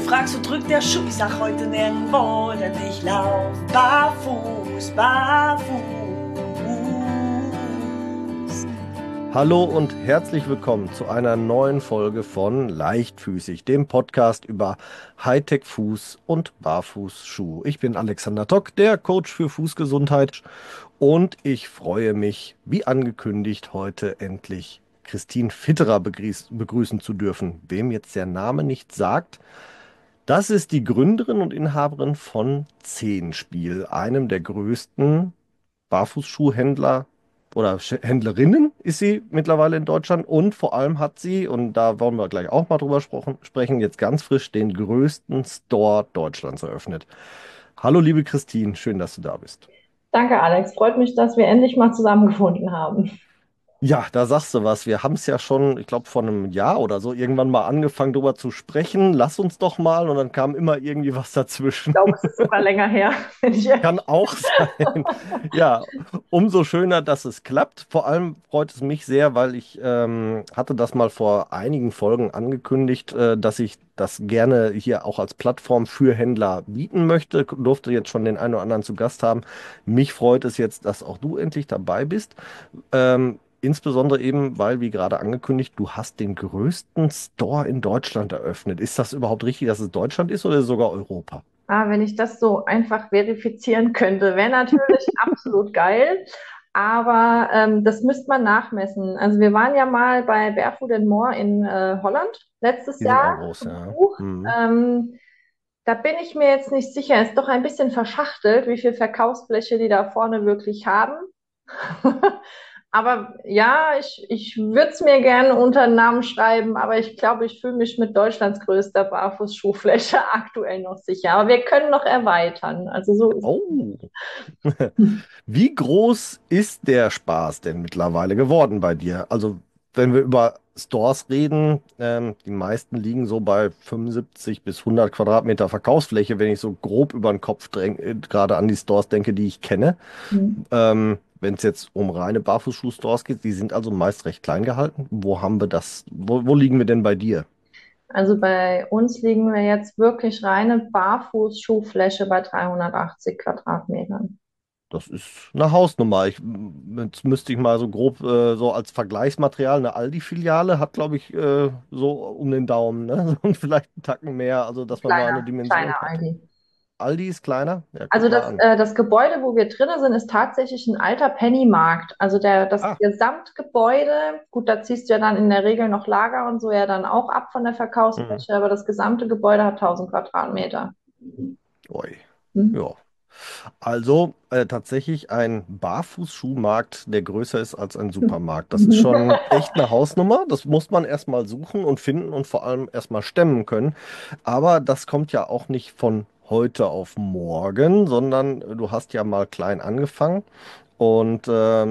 fragst, wo drückt der Schuh? Ich sag heute nirgendwo, denn ich lauf barfuß, barfuß. Hallo und herzlich willkommen zu einer neuen Folge von Leichtfüßig, dem Podcast über Hightech-Fuß und Barfußschuh. Ich bin Alexander Tock, der Coach für Fußgesundheit, und ich freue mich, wie angekündigt, heute endlich Christine Fitterer begrüßen zu dürfen. Wem jetzt der Name nicht sagt, das ist die Gründerin und Inhaberin von Zehnspiel, einem der größten Barfußschuhhändler oder Händlerinnen ist sie mittlerweile in Deutschland, und vor allem hat sie, und da wollen wir gleich auch mal drüber sprechen, jetzt ganz frisch den größten Store Deutschlands eröffnet. Hallo liebe Christine, schön, dass du da bist. Danke, Alex. Freut mich, dass wir endlich mal zusammengefunden haben. Ja, da sagst du was. Wir haben es ja schon, ich glaube, vor einem Jahr oder so irgendwann mal angefangen, darüber zu sprechen. Lass uns doch mal. Und dann kam immer irgendwie was Ich dazwischen. glaube, es ist sogar länger her, wenn ich Kann ehrlich auch sein. Ja, umso schöner, dass es klappt. Vor allem freut es mich sehr, weil ich hatte das mal vor einigen Folgen angekündigt, dass ich das gerne hier auch als Plattform für Händler bieten möchte. Durfte jetzt schon den einen oder anderen zu Gast haben. Mich freut es jetzt, dass auch du endlich dabei bist. Insbesondere eben, weil, wie gerade angekündigt, du hast den größten Store in Deutschland eröffnet. Ist das überhaupt richtig, dass es Deutschland ist oder sogar Europa? wenn ich das so einfach verifizieren könnte, wäre natürlich absolut geil. Aber das müsste man nachmessen. Also wir waren ja mal bei Barefoot and More in Holland letztes Die sind Jahr auch groß, zu ja. Besuch. Mhm. Da bin ich mir jetzt nicht sicher. Ist doch ein bisschen verschachtelt, wie viel Verkaufsfläche die da vorne wirklich haben. Aber ja, ich würde es mir gerne unter den Namen schreiben, aber ich glaube, ich fühle mich mit Deutschlands größter Barfußschuhfläche aktuell noch sicher. Aber wir können noch erweitern. Also so. Oh, wie groß ist der Spaß denn mittlerweile geworden bei dir? Also, wenn wir über Stores reden, die meisten liegen so bei 75 bis 100 Quadratmeter Verkaufsfläche, wenn ich so grob über den Kopf gerade an die Stores denke, die ich kenne. Wenn es jetzt um reine Barfußschuh-Stores geht, die sind also meist recht klein gehalten. Wo haben wir das? Wo liegen wir denn bei dir? Also bei uns liegen wir jetzt wirklich reine Barfußschuhfläche bei 380 Quadratmetern. Das ist eine Hausnummer. Jetzt müsste ich mal so grob so als Vergleichsmaterial, eine Aldi-Filiale hat, glaube ich, so um den Daumen, ne? Und vielleicht einen Tacken mehr, also dass man mal eine Dimension Kleiner hat. Aldi. Aldi ist kleiner? Ja, Also guck mal an. das Gebäude, wo wir drinnen sind, ist tatsächlich ein alter Pennymarkt. Also das Ah, Gesamtgebäude, gut, da ziehst du ja dann in der Regel noch Lager und so ja dann auch ab von der mhm. Verkaufsfläche, aber das gesamte Gebäude hat 1000 Quadratmeter. Ui. Hm. Ja. Also tatsächlich ein Barfußschuhmarkt, der größer ist als ein Supermarkt. Das ist schon echt eine Hausnummer. Das muss man erstmal suchen und finden und vor allem erstmal stemmen können. Aber das kommt ja auch nicht von heute auf morgen, sondern du hast ja mal klein angefangen. Und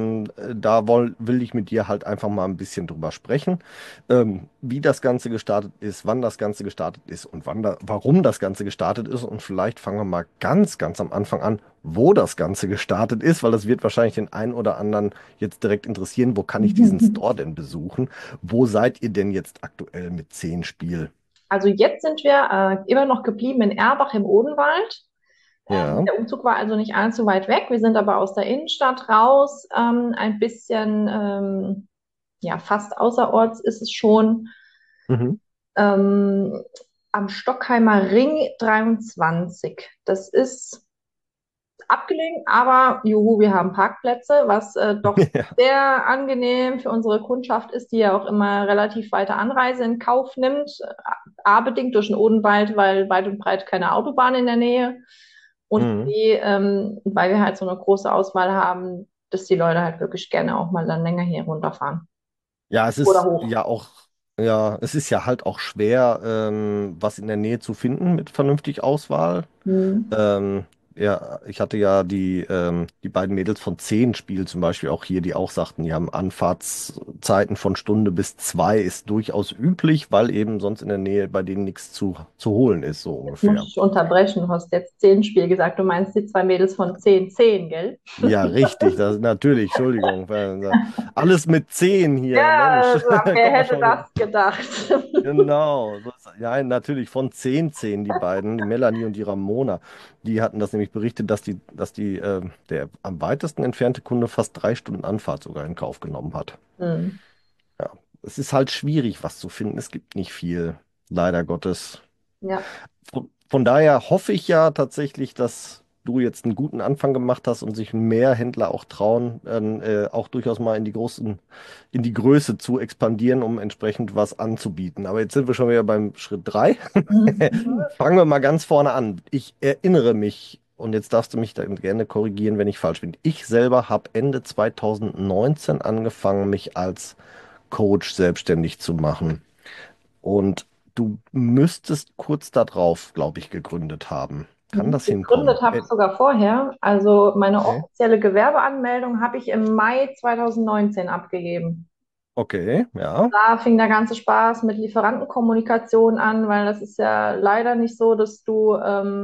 da will ich mit dir halt einfach mal ein bisschen drüber sprechen, wie das Ganze gestartet ist, wann das Ganze gestartet ist und warum das Ganze gestartet ist. Und vielleicht fangen wir mal ganz, ganz am Anfang an, wo das Ganze gestartet ist, weil das wird wahrscheinlich den einen oder anderen jetzt direkt interessieren. Wo kann ich diesen Store denn besuchen? Wo seid ihr denn jetzt aktuell mit 10 Spiel? Also jetzt sind wir immer noch geblieben in Erbach im Odenwald. Ja. Der Umzug war also nicht allzu weit weg. Wir sind aber aus der Innenstadt raus, ein bisschen, ja, fast außerorts ist es schon. Mhm. ähm, Am Stockheimer Ring 23. Das ist abgelegen, aber juhu, wir haben Parkplätze, was doch Ja. sehr angenehm für unsere Kundschaft ist, die ja auch immer relativ weite Anreise in Kauf nimmt. A, bedingt durch den Odenwald, weil weit und breit keine Autobahn in der Nähe. Und Mhm. B, weil wir halt so eine große Auswahl haben, dass die Leute halt wirklich gerne auch mal dann länger hier runterfahren. Ja, es Oder ist hoch. ja auch, ja, es ist ja halt auch schwer, was in der Nähe zu finden mit vernünftig Auswahl. Hm. Ähm, ja, ich hatte ja die beiden Mädels von 10 Spiel zum Beispiel auch hier, die auch sagten, die haben Anfahrtszeiten von Stunde bis 2 ist durchaus üblich, weil eben sonst in der Nähe bei denen nichts zu holen ist, so Jetzt muss ungefähr. ich unterbrechen. Du hast jetzt 10 Spiel gesagt. Du meinst die zwei Mädels von 10-10, gell? Ja, richtig, das natürlich, Entschuldigung. Alles mit 10 hier, Ja, Mensch. also, wer Komm mal hätte schon. das gedacht? Genau. Ja, natürlich von 10 die beiden, die Melanie und die Ramona. Die hatten das nämlich berichtet, dass der am weitesten entfernte Kunde fast 3 Stunden Anfahrt sogar in Kauf genommen hat. Hm. Ja, es ist halt schwierig, was zu finden. Es gibt nicht viel, leider Gottes. Ja. Von daher hoffe ich ja tatsächlich, dass du jetzt einen guten Anfang gemacht hast und sich mehr Händler auch trauen, auch durchaus mal in die Größe zu expandieren, um entsprechend was anzubieten. Aber jetzt sind wir schon wieder beim Schritt 3. Mhm. Fangen wir mal ganz vorne an. Ich erinnere mich, und jetzt darfst du mich da gerne korrigieren, wenn ich falsch bin. Ich selber habe Ende 2019 angefangen, mich als Coach selbstständig zu machen. Und du müsstest kurz darauf, glaube ich, gegründet haben. Kann das hinkommen? Gegründet habe ich sogar vorher. Also meine Okay. offizielle Gewerbeanmeldung habe ich im Mai 2019 abgegeben. Okay, ja. Da fing der ganze Spaß mit Lieferantenkommunikation an, weil das ist ja leider nicht so, dass du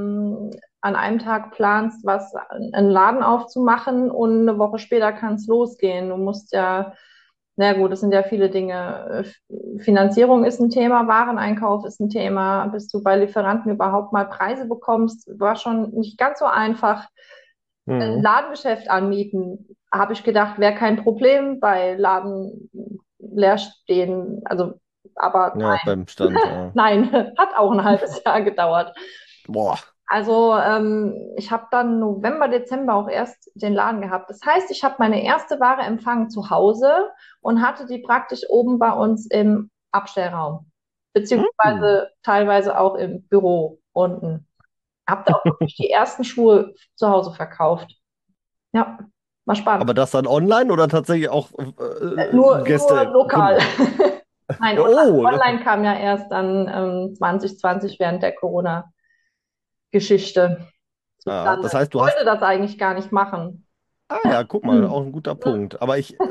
an einem Tag planst, einen Laden aufzumachen und eine Woche später kann es losgehen. Du musst ja, na gut, das sind ja viele Dinge. Finanzierung ist ein Thema, Wareneinkauf ist ein Thema, bis du bei Lieferanten überhaupt mal Preise bekommst, war schon nicht ganz so einfach. Ein Mhm. Ladengeschäft anmieten, habe ich gedacht, wäre kein Problem bei Laden leer stehen. Also, aber Ja, beim Stand, ja. nein, hat auch ein halbes Jahr gedauert. Boah. Also, ich habe dann November, Dezember auch erst den Laden gehabt. Das heißt, ich habe meine erste Ware empfangen zu Hause und hatte die praktisch oben bei uns im Abstellraum, Mhm. beziehungsweise teilweise auch im Büro unten. Hab da auch wirklich die ersten Schuhe zu Hause verkauft. Ja, war spannend. Aber das dann online oder tatsächlich auch Nur Gäste, lokal. Kunden? Nein, Oh, online kam ja erst dann 2020 während der Corona-Geschichte ja, zustande. das heißt, Ich du hast. wollte das eigentlich gar nicht machen. Ah ja, guck mal, Hm. auch ein guter Punkt. Aber ich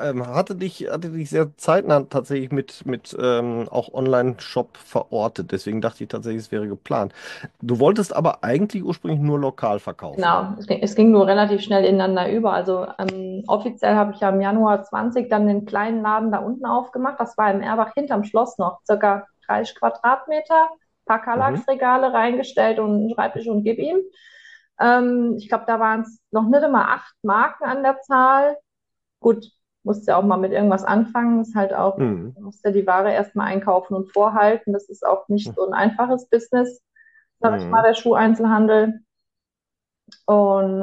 hatte dich sehr zeitnah tatsächlich mit auch Online-Shop verortet. Deswegen dachte ich tatsächlich, es wäre geplant. Du wolltest aber eigentlich ursprünglich nur lokal verkaufen. Genau, es ging nur relativ schnell ineinander über. Also offiziell habe ich ja im Januar 20 dann den kleinen Laden da unten aufgemacht. Das war im Erbach hinterm Schloss noch, circa 30 Quadratmeter, paar Mhm. Kallax-Regale reingestellt und einen Schreibtisch und gib ihm. Ich glaube, da waren es noch nicht immer 8 Marken an der Zahl. Gut, musst ja auch mal mit irgendwas anfangen. Ist halt auch, Mhm. musst ja die Ware erstmal einkaufen und vorhalten. Das ist auch nicht so ein einfaches Business, sag ich mal, Mhm. der Schuheinzelhandel. Und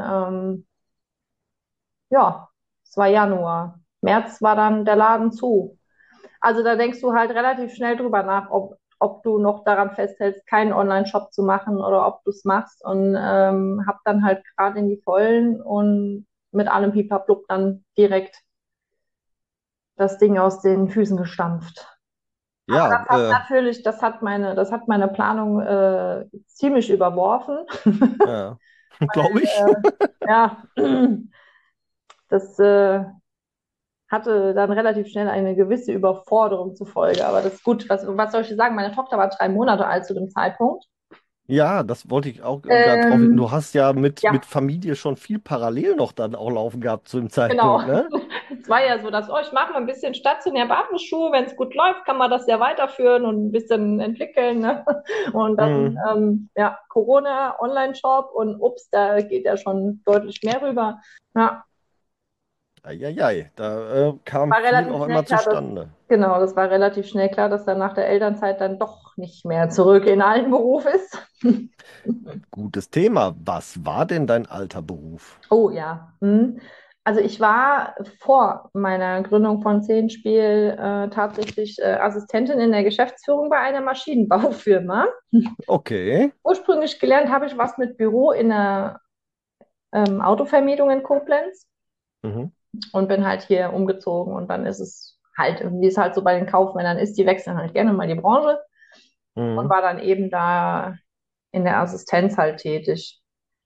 ja, es war Januar. März war dann der Laden zu. Also da denkst du halt relativ schnell drüber nach, ob du noch daran festhältst, keinen Online-Shop zu machen oder ob du es machst. Und hab dann halt gerade in die Vollen und mit allem Pipaplub dann direkt das Ding aus den Füßen gestampft. Aber Ja, das hat meine Planung ziemlich überworfen. ja, glaube ich. Ja, das hatte dann relativ schnell eine gewisse Überforderung zur Folge. Aber das ist gut. Was soll ich dir sagen? Meine Tochter war 3 Monate alt zu dem Zeitpunkt. Ja, das wollte ich auch gerade drauf hin. Du Ähm, hast ja mit ja, Familie schon viel parallel noch dann auch laufen gehabt zu dem genau. Zeitpunkt, ne? Es war ja so, dass, ich mache mal ein bisschen stationär Barfußschuhe. Wenn es gut läuft, kann man das ja weiterführen und ein bisschen entwickeln. Ne? Und dann, Mhm. ja, Corona, Online-Shop und ups, da geht ja schon deutlich mehr rüber. Ja, Eieiei, da kam war viel relativ auf schnell einmal klar, zustande. genau, das war relativ schnell klar, dass dann nach der Elternzeit dann doch nicht mehr zurück in einen Beruf ist. Gutes Thema. Was war denn dein alter Beruf? Oh ja. Also ich war vor meiner Gründung von Zehnspiel tatsächlich Assistentin in der Geschäftsführung bei einer Maschinenbaufirma. Okay. Ursprünglich gelernt habe ich was mit Büro in der Autovermietung in Koblenz Mhm. und bin halt hier umgezogen und dann ist es halt, wie es halt so bei den Kaufmännern ist, die wechseln halt gerne mal die Branche und Mhm. war dann eben da in der Assistenz halt tätig.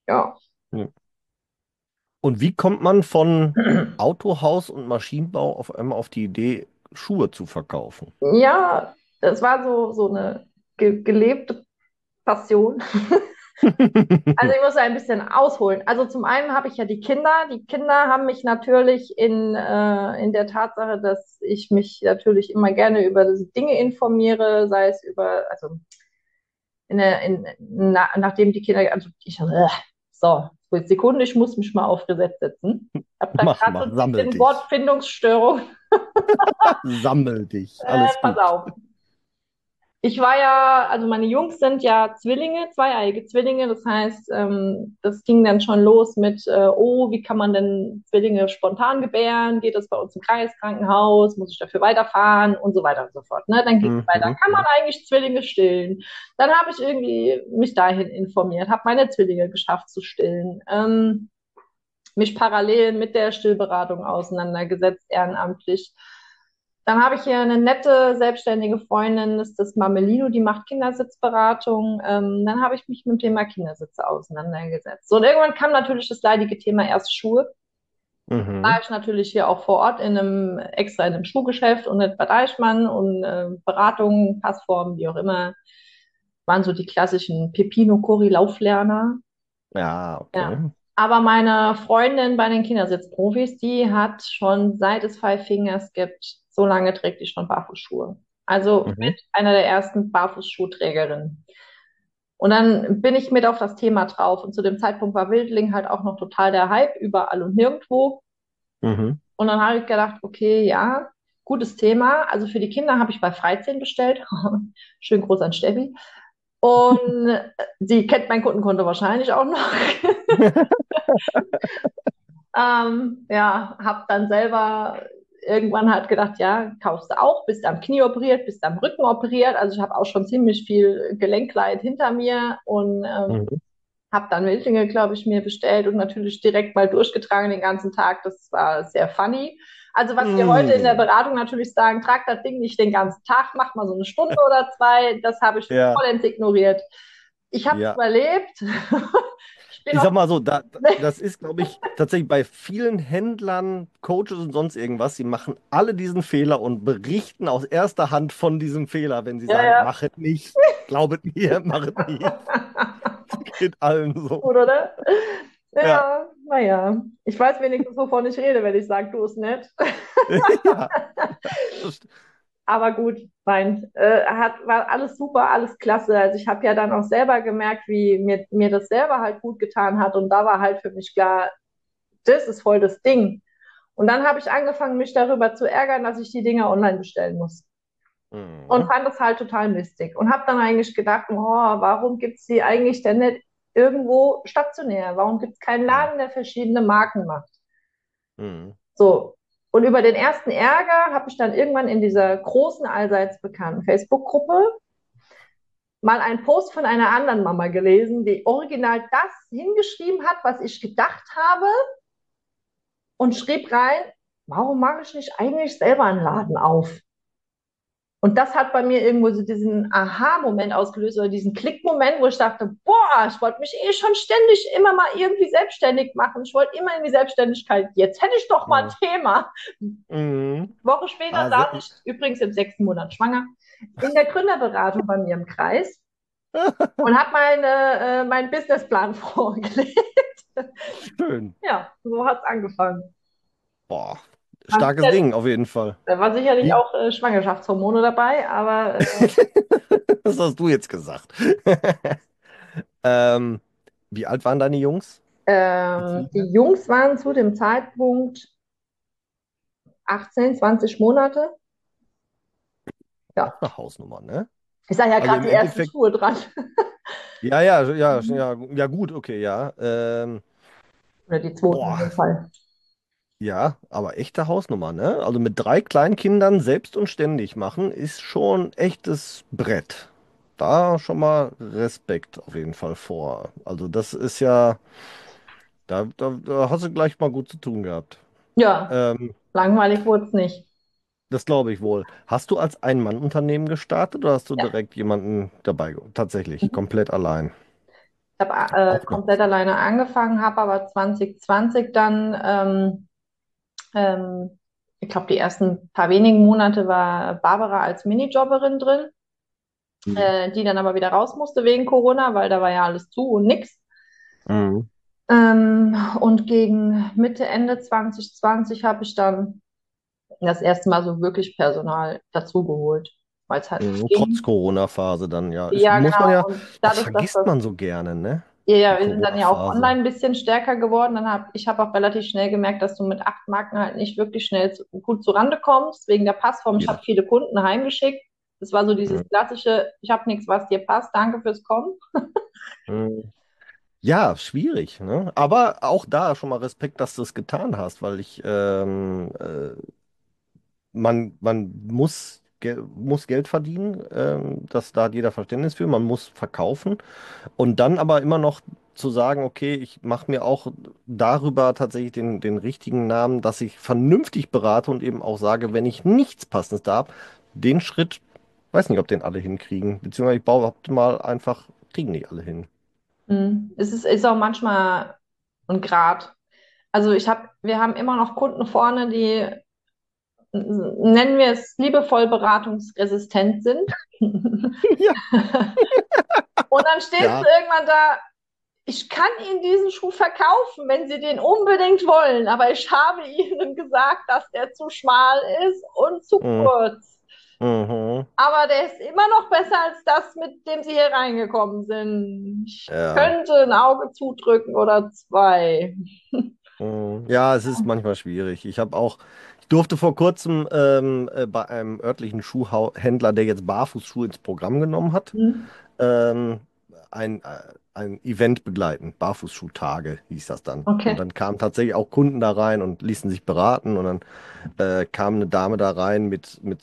Ja. Hm. Und wie kommt man von Autohaus und Maschinenbau auf einmal auf die Idee, Schuhe zu verkaufen? Ja, es war so eine gelebte Passion. Also ich muss ein bisschen ausholen. Also zum einen habe ich ja die Kinder. Die Kinder haben mich natürlich in der Tatsache, dass ich mich natürlich immer gerne über diese Dinge informiere, sei es über, also nachdem die Kinder, also so, Sekunde, ich muss mich mal auf Reset setzen. Ich habe da Mach gerade so mal, ein sammel bisschen dich. Wortfindungsstörung. Sammel dich. Alles Pass gut. auf. Ich war ja, also meine Jungs sind ja Zwillinge, zweieiige Zwillinge. Das heißt, das ging dann schon los mit, oh, wie kann man denn Zwillinge spontan gebären? Geht das bei uns im Kreiskrankenhaus? Muss ich dafür weiterfahren? Und so weiter und so fort. Ne? Dann ging es weiter. Mhm, Kann man mhm, eigentlich Zwillinge stillen? Dann habe ich irgendwie mich dahin informiert, habe meine Zwillinge geschafft zu stillen. Mich parallel mit der Stillberatung auseinandergesetzt, ehrenamtlich. Dann habe ich hier eine nette, selbstständige Freundin, das ist das Mamelino, die macht Kindersitzberatung. Dann habe ich mich mit dem Thema Kindersitze auseinandergesetzt. So, und irgendwann kam natürlich das leidige Thema erst Schuhe. War mhm. ich natürlich hier auch vor Ort extra in einem Schuhgeschäft und nicht bei Deichmann und Beratungen, Passformen, wie auch immer, waren so die klassischen Pepino Cori Lauflerner. Ja, Ja. okay. Aber meine Freundin bei den Kindersitzprofis, die hat schon seit es Five Fingers gibt, so lange trägt die schon Barfußschuhe. Also Mhm. mit einer der ersten Barfußschuhträgerinnen. Und dann bin ich mit auf das Thema drauf. Und zu dem Zeitpunkt war Wildling halt auch noch total der Hype, überall und nirgendwo. Mhm. Und dann habe ich gedacht, okay, ja, gutes Thema. Also für die Kinder habe ich bei Freizehn bestellt. Schön groß an Steffi. Und sie kennt mein Kundenkonto wahrscheinlich auch noch. Ja, habe dann selber irgendwann halt gedacht, ja, kaufst du auch, bist am Knie operiert, bist am Rücken operiert. Also ich habe auch schon ziemlich viel Gelenkleid hinter mir und Mhm. habe dann Milchlinge, glaube ich, mir bestellt und natürlich direkt mal durchgetragen den ganzen Tag. Das war sehr funny. Also was wir heute in der Mhm. Beratung natürlich sagen, trag das Ding nicht den ganzen Tag, mach mal so eine Stunde oder zwei. Das habe ich Ja, vollends ignoriert. Ich habe es ja. überlebt. Ich bin Ich sag auch mal so, das ist, glaube ich, tatsächlich bei vielen Händlern, Coaches und sonst irgendwas, sie machen alle diesen Fehler und berichten aus erster Hand von diesem Fehler, wenn sie ja, sagen, ja. mach es nicht, glaubet mir, mach es nicht. Geht allen so. Gut, oder? Ja, Ja, naja. Ich weiß wenigstens, wovon ich rede, wenn ich sage, du ist nett. ja. Das, Aber gut, fein. War alles super, alles klasse. Also ich habe ja dann auch selber gemerkt, wie mir das selber halt gut getan hat. Und da war halt für mich klar, das ist voll das Ding. Und dann habe ich angefangen, mich darüber zu ärgern, dass ich die Dinger online bestellen muss. Und mhm. fand das halt total mistig. Und habe dann eigentlich gedacht, oh, warum gibt es die eigentlich denn nicht irgendwo stationär? Warum gibt es keinen Mhm. Laden, der verschiedene Marken macht? Mhm. So. Und über den ersten Ärger habe ich dann irgendwann in dieser großen, allseits bekannten Facebook-Gruppe mal einen Post von einer anderen Mama gelesen, die original das hingeschrieben hat, was ich gedacht habe und schrieb rein, warum mache ich nicht eigentlich selber einen Laden auf? Und das hat bei mir irgendwo so diesen Aha-Moment ausgelöst oder diesen Klick-Moment, wo ich dachte, boah, ich wollte mich eh schon ständig immer mal irgendwie selbstständig machen. Ich wollte immer in die Selbstständigkeit. Jetzt hätte ich doch mal ein Mhm. Thema. Mhm. Woche später Ah, saß ich übrigens im 6. Monat schwanger in der Gründerberatung bei mir im Kreis und habe meinen Businessplan vorgelegt. schön. Ja, so hat es angefangen. Boah, War, starkes sicher, Ding auf jeden Fall. war sicherlich Wie, auch Schwangerschaftshormone dabei, aber was hast du jetzt gesagt? Ähm, wie alt waren deine Jungs? Die Zwillinge? die Jungs waren zu dem Zeitpunkt 18, 20 Monate. Ja, Auch eine Hausnummer, ne? ich sage ja Also gerade im die ersten Endeffekt, Schuhe dran. ja, ja, ja, ja, ja, gut, okay, ja. Oder die zweiten in Boah, dem Fall. ja, aber echte Hausnummer, ne? Also mit 3 Kleinkindern selbst und ständig machen, ist schon echtes Brett. Da schon mal Respekt auf jeden Fall vor. Also das ist ja, da hast du gleich mal gut zu tun gehabt. Ja, Ähm, langweilig wurde es nicht. Das glaube ich wohl. Hast du als Ein-Mann-Unternehmen gestartet oder hast du Ja. direkt jemanden dabei? Tatsächlich, komplett allein. Ich habe Auch noch. komplett alleine angefangen, habe aber 2020 dann, ich glaube, die ersten paar wenigen Monate war Barbara als Minijobberin drin, Mhm. die dann aber wieder raus musste wegen Corona, weil da war ja alles zu und nix. Mhm. Und gegen Mitte, Ende 2020 habe ich dann das erste Mal so wirklich Personal dazugeholt, weil es halt nicht Trotz ging. Corona-Phase dann, ja. Ja, Muss man genau. ja, Und das dadurch, dass vergisst das, man so gerne, ne? ja, Die ja, wir sind dann ja auch Corona-Phase. online ein bisschen stärker geworden. Ich habe auch relativ schnell gemerkt, dass du mit 8 Marken halt nicht wirklich schnell gut zurande kommst, wegen der Passform. Ich habe Schwierig. viele Kunden heimgeschickt. Das war so Mhm. dieses klassische, ich habe nichts, was dir passt, danke fürs Kommen. Mhm. Ja, schwierig, ne? Aber auch da schon mal Respekt, dass du es getan hast, weil man muss Geld verdienen, da hat jeder Verständnis für, man muss verkaufen und dann aber immer noch zu sagen, okay, ich mache mir auch darüber tatsächlich den richtigen Namen, dass ich vernünftig berate und eben auch sage, wenn ich nichts Passendes da habe, den Schritt, weiß nicht, ob den alle hinkriegen, beziehungsweise ich behaupte mal einfach, kriegen nicht alle hin. Ist auch manchmal ein Grad. Also wir haben immer noch Kunden vorne, die, nennen wir es liebevoll, beratungsresistent sind. Ja, Und dann stehst du ja. irgendwann da, ich kann Ihnen diesen Schuh verkaufen, wenn Sie den unbedingt wollen, aber ich habe Ihnen gesagt, dass der zu schmal ist und zu Mhm. kurz. Mhm. Aber der ist immer noch besser als das, mit dem Sie hier reingekommen sind. Ich Ja. könnte ein Auge zudrücken oder zwei. Ja, es ist manchmal schwierig. Ich durfte vor kurzem bei einem örtlichen Schuhhändler, der jetzt Barfußschuhe ins Programm genommen hat, Hm? ähm, ein Event begleiten. Barfußschuhtage hieß das dann. Und Okay. dann kamen tatsächlich auch Kunden da rein und ließen sich beraten. Und dann kam eine Dame da rein mit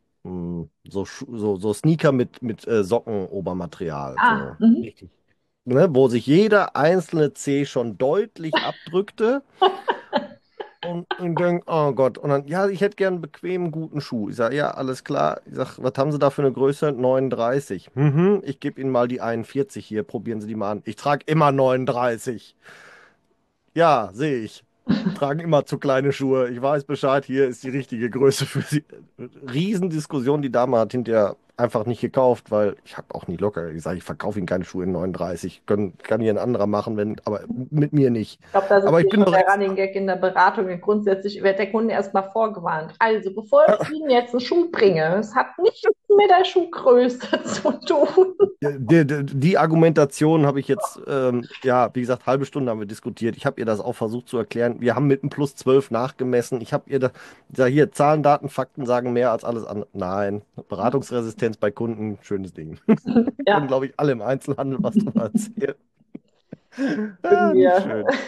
so Sneaker mit Sockenobermaterial. Ah, So mhm. richtig. Ne, wo sich jeder einzelne Zeh schon deutlich abdrückte. Und ich denke, oh Gott. Und dann, ja, ich hätte gern einen bequemen, guten Schuh. Ich sage, ja, alles klar. Ich sage, was haben Sie da für eine Größe? 39. Mhm, ich gebe Ihnen mal die 41 hier. Probieren Sie die mal an. Ich trage immer 39. Ja, sehe ich. Tragen immer zu kleine Schuhe. Ich weiß Bescheid, hier ist die richtige Größe für Sie. Riesendiskussion. Die Dame hat hinterher einfach nicht gekauft, weil ich habe auch nicht locker gesagt, ich verkaufe Ihnen keine Schuhe in 39. Kann hier ein anderer machen, aber mit mir nicht. Ich glaube, das ist Aber ich hier bin schon doch der extra. Running Gag in der Beratung. Grundsätzlich wird der Kunde erstmal vorgewarnt. Also, bevor ich Ihnen jetzt einen Schuh bringe, es hat nichts mit der Schuhgröße zu tun. Die Argumentation habe ich jetzt, ja, wie gesagt, halbe Stunde haben wir diskutiert. Ich habe ihr das auch versucht zu erklären. Wir haben mit einem +12 nachgemessen. Ich habe ihr da, ich sag hier, Zahlen, Daten, Fakten sagen mehr als alles andere. Nein, Beratungsresistenz bei Kunden, schönes Ding. Können, Ja, glaube ich, alle im Einzelhandel was drüber erzählen. würden Ah, nicht wir. schön.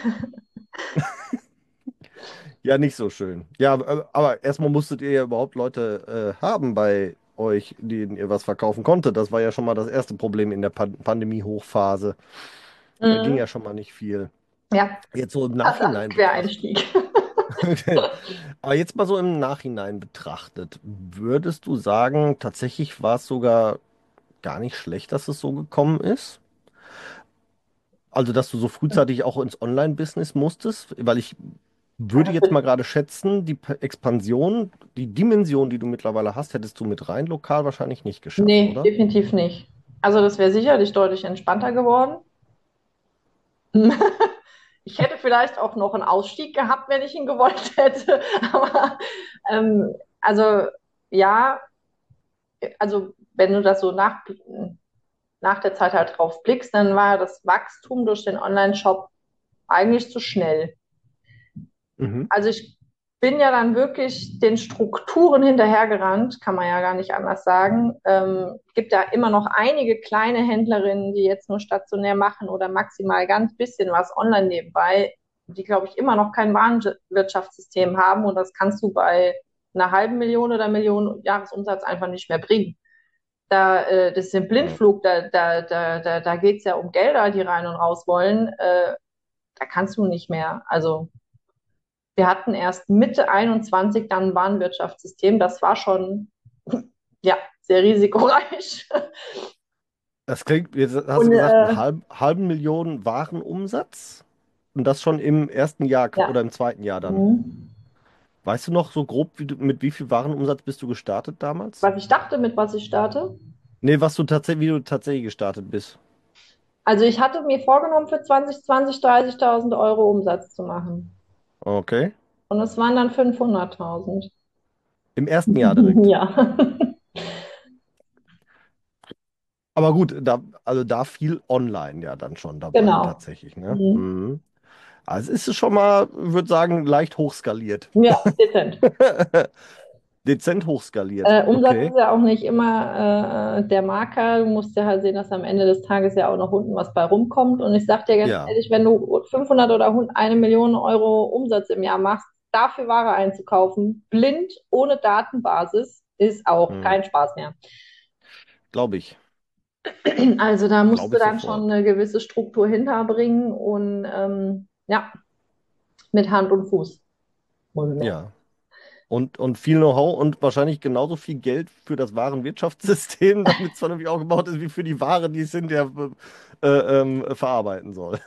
Ja, nicht so schön. Ja, aber erstmal musstet ihr ja überhaupt Leute haben bei euch, denen ihr was verkaufen konntet. Das war ja schon mal das erste Problem in der Pandemie-Hochphase. Da ging ja Mhm. schon mal nicht viel. Ja, Jetzt so im das ist alles Nachhinein betrachtet. Quereinstieg. Aber jetzt mal so im Nachhinein betrachtet, würdest du sagen, tatsächlich war es sogar gar nicht schlecht, dass es so gekommen ist? Also, dass du so frühzeitig auch ins Online-Business musstest? Weil ich würde Also jetzt mal gerade schätzen, die Expansion, die Dimension, die du mittlerweile hast, hättest du mit rein lokal wahrscheinlich nicht geschafft, nee, oder? definitiv nicht. Also das wäre sicherlich deutlich entspannter geworden. Ich hätte vielleicht auch noch einen Ausstieg gehabt, wenn ich ihn gewollt hätte. Aber also ja, also wenn du das so nach der Zeit halt drauf blickst, dann war das Wachstum durch den Online-Shop eigentlich zu schnell. Mhm. Also ich bin ja dann wirklich den Strukturen hinterhergerannt, kann man ja gar nicht anders sagen. Gibt ja immer noch einige kleine Händlerinnen, die jetzt nur stationär machen oder maximal ganz bisschen was online nebenbei, die, glaube ich, immer noch kein Warenwirtschaftssystem haben und das kannst du bei einer halben Million oder Million Jahresumsatz einfach nicht mehr bringen. Das ist ein Mhm. Blindflug, da geht es ja um Gelder, die rein und raus wollen. Da kannst du nicht mehr. Also wir hatten erst Mitte 21 dann ein Warenwirtschaftssystem. Das war schon, ja, sehr risikoreich. Das klingt, jetzt hast du Und gesagt, einen halben Millionen Warenumsatz? Und das schon im ersten Jahr ja. oder im zweiten Jahr dann? Mhm. Weißt du noch so grob, mit wie viel Warenumsatz bist du gestartet damals? Was ich dachte, mit was ich starte. Nee, wie du tatsächlich gestartet bist. Also ich hatte mir vorgenommen, für 2020 30.000 Euro Umsatz zu machen. Okay. Und es waren dann 500.000. Im ersten Jahr direkt. Ja, Aber gut, also da viel online ja dann schon dabei genau. tatsächlich, ne? Mhm. Mhm. Also ist es schon mal, würde sagen, leicht hochskaliert. Ja, dezent. Dezent hochskaliert. Umsatz Okay. ist ja auch nicht immer der Marker. Du musst ja halt sehen, dass am Ende des Tages ja auch noch unten was bei rumkommt. Und ich sag dir ganz Ja. ehrlich, wenn du 500 oder 1 Million Euro Umsatz im Jahr machst, dafür Ware einzukaufen, blind, ohne Datenbasis, ist auch Mhm. kein Spaß mehr. Glaube ich. Also da musst Glaube du ich dann schon sofort. eine gewisse Struktur hinterbringen und ja, mit Hand und Fuß, wohlgemerkt. Ja. Und viel Know-how und wahrscheinlich genauso viel Geld für das Warenwirtschaftssystem, damit es vernünftig aufgebaut ist, wie für die Ware, die es hinterher verarbeiten soll.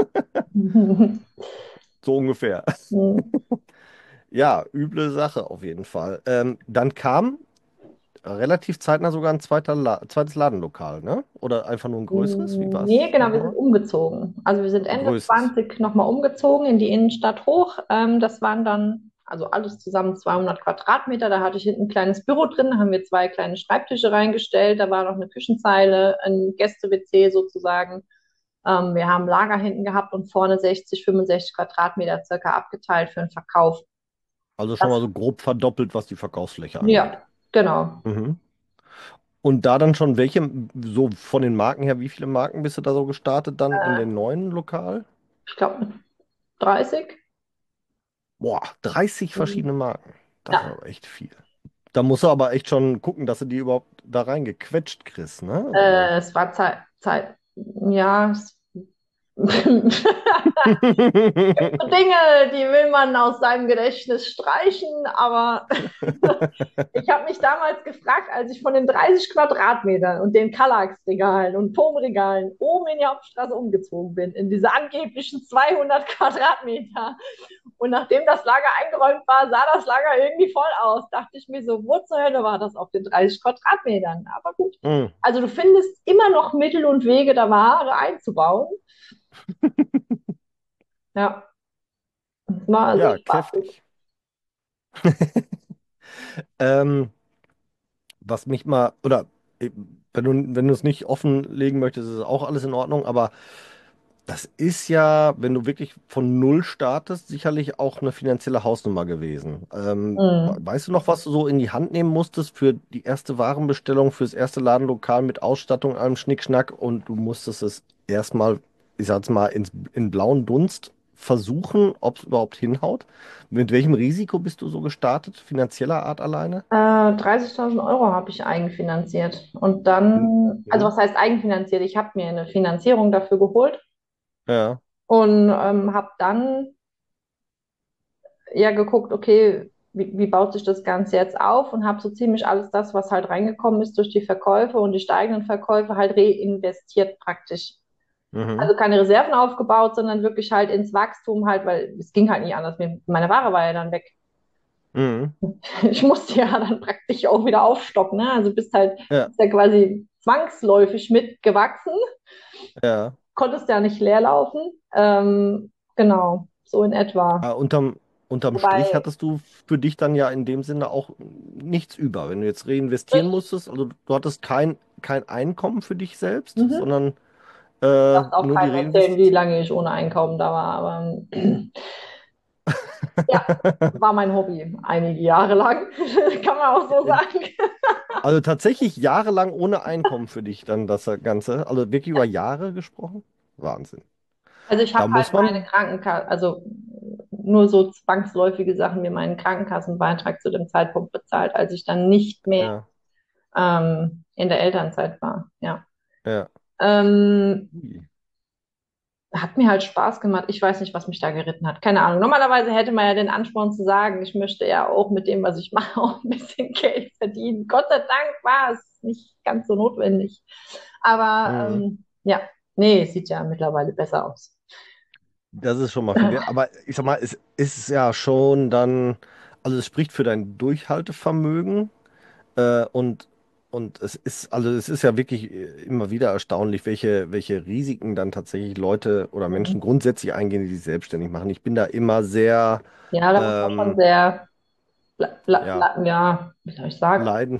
So ungefähr. Ja, üble Sache auf jeden Fall. Dann kam relativ zeitnah sogar ein zweites Ladenlokal, ne? Oder einfach nur ein größeres? Wie war Nee, es genau, wir sind nochmal? umgezogen. Also wir sind Ein Ende größeres. 20 nochmal umgezogen in die Innenstadt hoch. Das waren dann, also alles zusammen 200 Quadratmeter. Da hatte ich hinten ein kleines Büro drin, da haben wir zwei kleine Schreibtische reingestellt. Da war noch eine Küchenzeile, ein Gäste-WC sozusagen. Wir haben Lager hinten gehabt und vorne 60, 65 Quadratmeter circa abgeteilt für den Verkauf. Also schon Das, mal so grob verdoppelt, was die Verkaufsfläche angeht. ja, genau. Mhm. Und da dann schon welche, so von den Marken her, wie viele Marken bist du da so gestartet dann in Äh, den neuen Lokal? Ich glaube 30. Boah, 30 Mhm. verschiedene Marken. Das ist Ja, aber echt viel. Da musst du aber echt schon gucken, dass du die überhaupt da reingequetscht kriegst, ne? Also. es war Zeit, ja, Dinge, die will man aus seinem Gedächtnis streichen, aber ich habe mich damals gefragt, als ich von den 30 Quadratmetern und den Kallax-Regalen und Pomregalen oben in die Hauptstraße umgezogen bin, in diese angeblichen 200 Quadratmeter. Und nachdem das Lager eingeräumt war, sah das Lager irgendwie voll aus. Dachte ich mir so, wo zur Hölle war das auf den 30 Quadratmetern? Aber gut. Hm, Also du findest immer noch Mittel und Wege, da Ware einzubauen. Ja, das war sehr ja, spaßig. kräftig. Ähm, was mich mal, oder wenn du es nicht offenlegen möchtest, ist es auch alles in Ordnung, aber das ist ja, wenn du wirklich von Null startest, sicherlich auch eine finanzielle Hausnummer gewesen. Mhm. Weißt du noch, was du so in die Hand nehmen musstest für die erste Warenbestellung, fürs erste Ladenlokal mit Ausstattung, allem Schnickschnack und du musstest es erstmal, ich sag's mal, in blauen Dunst versuchen, ob es überhaupt hinhaut? Mit welchem Risiko bist du so gestartet, finanzieller Art alleine? 30.000 Euro habe ich eigenfinanziert. Und dann, also Mhm. was heißt eigenfinanziert? Ich habe mir eine Finanzierung dafür geholt Ja. und habe dann ja geguckt, okay, wie baut sich das Ganze jetzt auf und habe so ziemlich alles das, was halt reingekommen ist durch die Verkäufe und die steigenden Verkäufe halt reinvestiert praktisch. Mhm. Also keine Reserven aufgebaut, sondern wirklich halt ins Wachstum halt, weil es ging halt nicht anders. Meine Ware war ja dann weg. Mhm. Ich musste ja dann praktisch auch wieder aufstocken, ne? Also Ja. bist ja quasi zwangsläufig mitgewachsen, Ja. konntest ja nicht leer laufen. Genau, so in etwa. Unterm Strich Wobei, hattest du für dich dann ja in dem Sinne auch nichts über. Wenn du jetzt reinvestieren richtig, musstest, also du hattest kein Einkommen für dich selbst, mhm. sondern Darfst auch nur die keinem erzählen, wie Reinvestition. lange ich ohne Einkommen da war, aber ja, war mein Hobby einige Jahre lang, kann man auch so sagen. Also tatsächlich jahrelang ohne Einkommen für dich dann das Ganze. Also wirklich über Jahre gesprochen. Wahnsinn. Also ich Da habe halt muss meine man, Krankenkasse, also nur so zwangsläufige Sachen wie meinen Krankenkassenbeitrag zu dem Zeitpunkt bezahlt, als ich dann nicht mehr ja, in der Elternzeit war. Ja. ja. Ähm, Ui. Hat mir halt Spaß gemacht. Ich weiß nicht, was mich da geritten hat. Keine Ahnung. Normalerweise hätte man ja den Ansporn zu sagen, ich möchte ja auch mit dem, was ich mache, auch ein bisschen Geld verdienen. Gott sei Dank war es nicht ganz so notwendig. Aber Mhm. ja, nee, sieht ja mittlerweile besser aus. Das ist schon mal viel wert. Aber ich sag mal, es ist ja schon dann, also es spricht für dein Durchhaltevermögen. Und, es ist ja wirklich immer wieder erstaunlich, welche Risiken dann tatsächlich Leute oder Menschen Mhm. grundsätzlich eingehen, die sich selbstständig machen. Ich bin da immer sehr, Ja, da muss man schon ähm, sehr, ja, ja, wie soll ich sagen? leiden,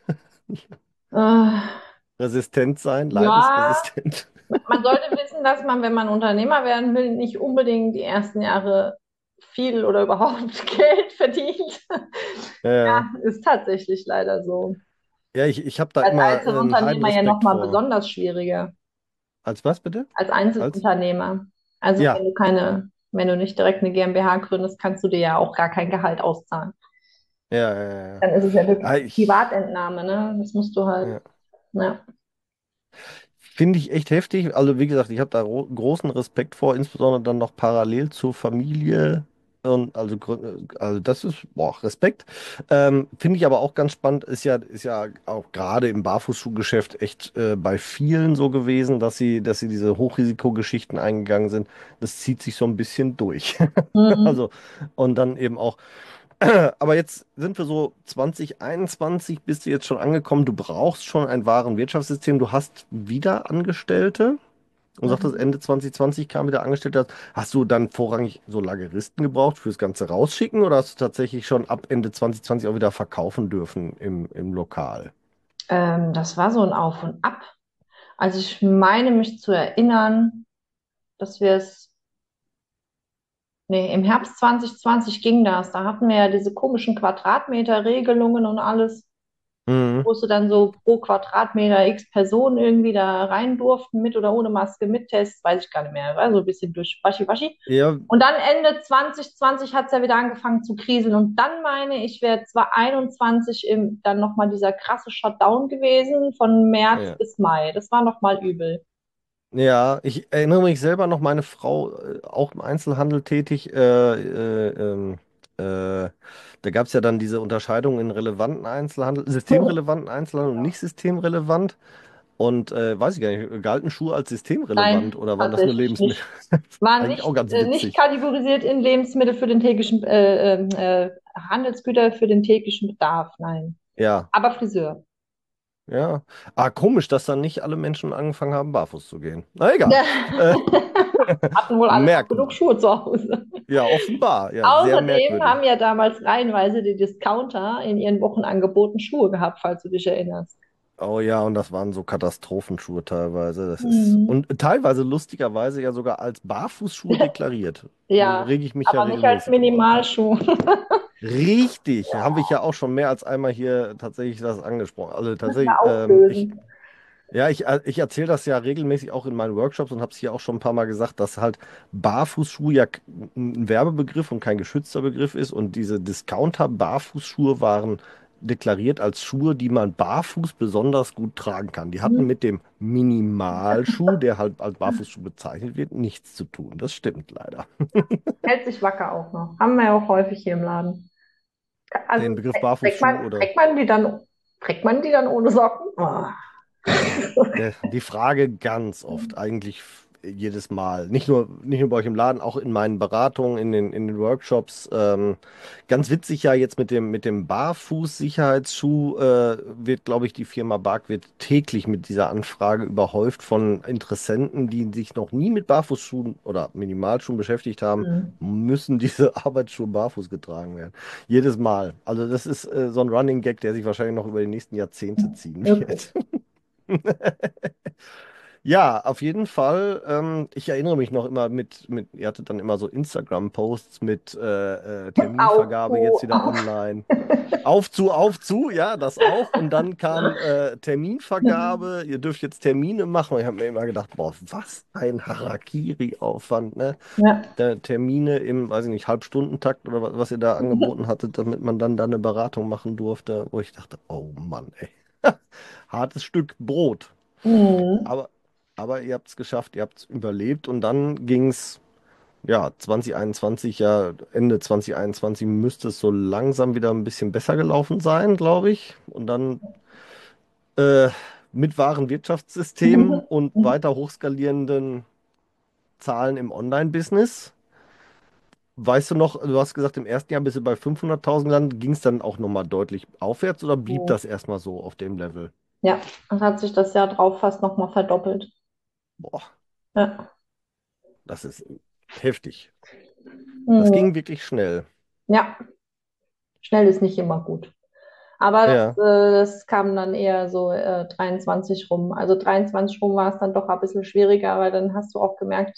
Äh, resistent sein, ja, leidensresistent. man sollte wissen, dass man, wenn man Unternehmer werden will, nicht unbedingt die ersten Jahre viel oder überhaupt Geld verdient. Ja, Ja, ist tatsächlich leider so. ja, ich habe da Als immer einen heiden Einzelunternehmer ja Respekt nochmal vor. besonders schwieriger. Als was bitte? Als Als? Einzelunternehmer. Also Ja, wenn du nicht direkt eine GmbH gründest, kannst du dir ja auch gar kein Gehalt auszahlen. ja, ja, ja. Dann ist es ja wirklich Ja, Privatentnahme, ne? Das musst du halt, ja. ja. Finde ich echt heftig. Also wie gesagt, ich habe da großen Respekt vor, insbesondere dann noch parallel zur Familie. Und also das ist, boah, Respekt. Finde ich aber auch ganz spannend, ist ja auch gerade im Barfußschuhgeschäft echt bei vielen so gewesen, dass sie diese Hochrisikogeschichten eingegangen sind. Das zieht sich so ein bisschen durch. Mhm. Also, und dann eben auch. Aber jetzt sind wir so 2021, bist du jetzt schon angekommen, du brauchst schon ein wahren Wirtschaftssystem, du hast wieder Angestellte und sagtest, Mhm. Ende 2020 kam wieder Angestellte. Hast du dann vorrangig so Lageristen gebraucht fürs ganze Rausschicken oder hast du tatsächlich schon ab Ende 2020 auch wieder verkaufen dürfen im Lokal? Das war so ein Auf und Ab. Also ich meine mich zu erinnern, dass wir es, nee, im Herbst 2020 ging das. Da hatten wir ja diese komischen Quadratmeterregelungen und alles, Mhm. wo sie dann so pro Quadratmeter x Personen irgendwie da rein durften, mit oder ohne Maske, mit Test, weiß ich gar nicht mehr. War so ein bisschen durch Waschi-Waschi. Ja, Und dann Ende 2020 hat es ja wieder angefangen zu kriseln. Und dann meine ich, wäre 2021 dann nochmal dieser krasse Shutdown gewesen von März ja. bis Mai. Das war nochmal übel. Ja, ich erinnere mich selber noch, meine Frau, auch im Einzelhandel tätig, da gab es ja dann diese Unterscheidung in relevanten Einzelhandel, systemrelevanten Einzelhandel und nicht systemrelevant. Und weiß ich gar nicht, galten Schuhe als systemrelevant Nein, oder waren das nur tatsächlich Lebensmittel? nicht. War Eigentlich auch ganz nicht witzig. kategorisiert in Lebensmittel für den täglichen, Handelsgüter für den täglichen Bedarf. Nein. Ja, Aber Friseur. ja. Ah, komisch, dass dann nicht alle Menschen angefangen haben, barfuß zu gehen. Na egal. Ja. Äh, Hatten wohl alle noch genug merkwürdig. Schuhe zu Hause. Ja, offenbar. Ja, sehr Außerdem merkwürdig. haben ja damals reihenweise die Discounter in ihren Wochenangeboten Schuhe gehabt, falls du dich erinnerst. Oh ja, und das waren so Katastrophenschuhe teilweise. Das ist Mhm. und teilweise lustigerweise ja sogar als Barfußschuhe deklariert. Ja, Rege ich mich ja aber nicht als regelmäßig drüber auf. Minimalschuh. Richtig, habe ich ja auch schon mehr als einmal hier tatsächlich das angesprochen. Also Müssen wir tatsächlich, auflösen. ich erzähle das ja regelmäßig auch in meinen Workshops und habe es hier auch schon ein paar Mal gesagt, dass halt Barfußschuh ja ein Werbebegriff und kein geschützter Begriff ist und diese Discounter-Barfußschuhe waren deklariert als Schuhe, die man barfuß besonders gut tragen kann. Die hatten Mhm. mit dem Minimalschuh, der halt als Barfußschuh bezeichnet wird, nichts zu tun. Das stimmt leider. Hält sich wacker auch noch. Haben wir ja auch häufig hier im Laden. Also Den Begriff Barfußschuh oder trägt man die dann ohne Socken? Oh. Die Frage ganz oft, eigentlich jedes Mal. Nicht nur bei euch im Laden, auch in meinen Beratungen, in den Workshops. Ganz witzig ja jetzt mit dem Barfuß-Sicherheitsschuh wird, glaube ich, die Firma Bark wird täglich mit dieser Anfrage überhäuft von Interessenten, die sich noch nie mit Barfußschuhen oder Minimalschuhen beschäftigt haben. Hm. Müssen diese Arbeitsschuhe barfuß getragen werden? Jedes Mal. Also das ist so ein Running Gag, der sich wahrscheinlich noch über die nächsten Jahrzehnte ziehen Okay. wird. Ja, auf jeden Fall. Ich erinnere mich noch immer ihr hattet dann immer so Instagram-Posts mit Auf, Terminvergabe jetzt wieder auf. online. Auf zu, ja, das auch. Und dann kam Terminvergabe, ihr dürft jetzt Termine machen. Und ich habe mir immer gedacht, boah, was ein Harakiri-Aufwand, ne? Ja. Termine im, weiß ich nicht, Halbstundentakt oder was ihr da angeboten hattet, damit man dann da eine Beratung machen durfte, wo ich dachte, oh Mann, ey. Hartes Stück Brot. Hm. Aber, aber ihr habt es geschafft, ihr habt es überlebt und dann ging es, ja, 2021, ja, Ende 2021 müsste es so langsam wieder ein bisschen besser gelaufen sein, glaube ich. Und dann äh, mit Warenwirtschaftssystem und weiter hochskalierenden Zahlen im Online-Business. Weißt du noch, du hast gesagt, im ersten Jahr bist du bei 500.000 gelandet. Ging es dann auch nochmal deutlich aufwärts oder blieb das erstmal so auf dem Level? Ja, und hat sich das Jahr drauf fast nochmal verdoppelt. Boah, Ja. das ist heftig. Das Mhm. ging wirklich schnell. Ja, schnell ist nicht immer gut. Aber Ja. das kam dann eher so 23 rum. Also 23 rum war es dann doch ein bisschen schwieriger, weil dann hast du auch gemerkt,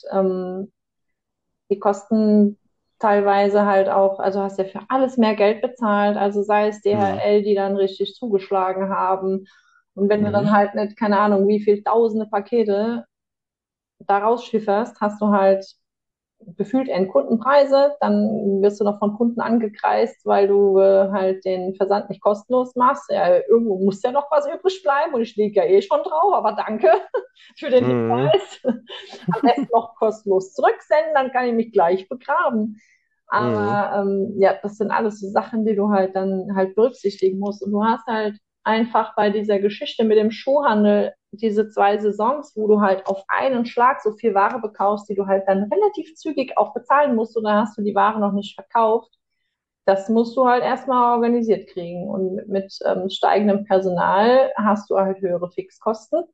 die Kosten teilweise halt auch, also hast ja für alles mehr Geld bezahlt, also sei es Mhm. DHL, die dann richtig zugeschlagen haben. Und wenn du Mhm. dann halt nicht, keine Ahnung, wie viel tausende Pakete da rausschifferst, hast du halt gefühlt Endkundenpreise, dann wirst du noch von Kunden angekreist, weil du halt den Versand nicht kostenlos machst. Ja, irgendwo muss ja noch was übrig bleiben und ich liege ja eh schon drauf, aber danke für den Mhm. Hinweis. Am besten noch kostenlos zurücksenden, dann kann ich mich gleich begraben. Mhm. Aber ja, das sind alles so Sachen, die du halt dann halt berücksichtigen musst. Und du hast halt einfach bei dieser Geschichte mit dem Schuhhandel diese 2 Saisons, wo du halt auf einen Schlag so viel Ware bekaufst, die du halt dann relativ zügig auch bezahlen musst und dann hast du die Ware noch nicht verkauft. Das musst du halt erstmal organisiert kriegen. Und mit steigendem Personal hast du halt höhere Fixkosten.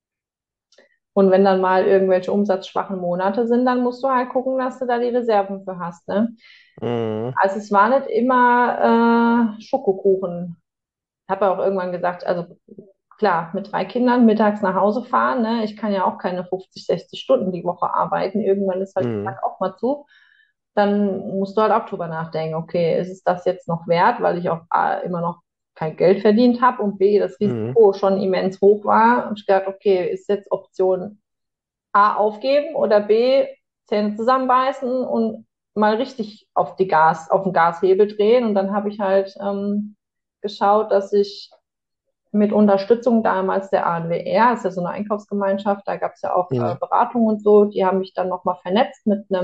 Und wenn dann mal irgendwelche umsatzschwachen Monate sind, dann musst du halt gucken, dass du da die Reserven für hast, ne? Mhm. Also es war nicht immer Schokokuchen. Ich habe ja auch irgendwann gesagt, also klar, mit 3 Kindern mittags nach Hause fahren, ne? Ich kann ja auch keine 50, 60 Stunden die Woche arbeiten. Irgendwann ist halt der Mhm. Tag auch mal zu. Dann musst du halt auch drüber nachdenken, okay, ist es das jetzt noch wert, weil ich auch A, immer noch kein Geld verdient habe und B, das Mhm. Risiko schon immens hoch war. Und ich dachte, okay, ist jetzt Option A aufgeben oder B Zähne zusammenbeißen und mal richtig auf den Gashebel drehen. Und dann habe ich halt geschaut, dass ich mit Unterstützung damals der ANWR, ist ja so eine Einkaufsgemeinschaft, da gab es ja auch Mhm. Beratung und so, die haben mich dann nochmal vernetzt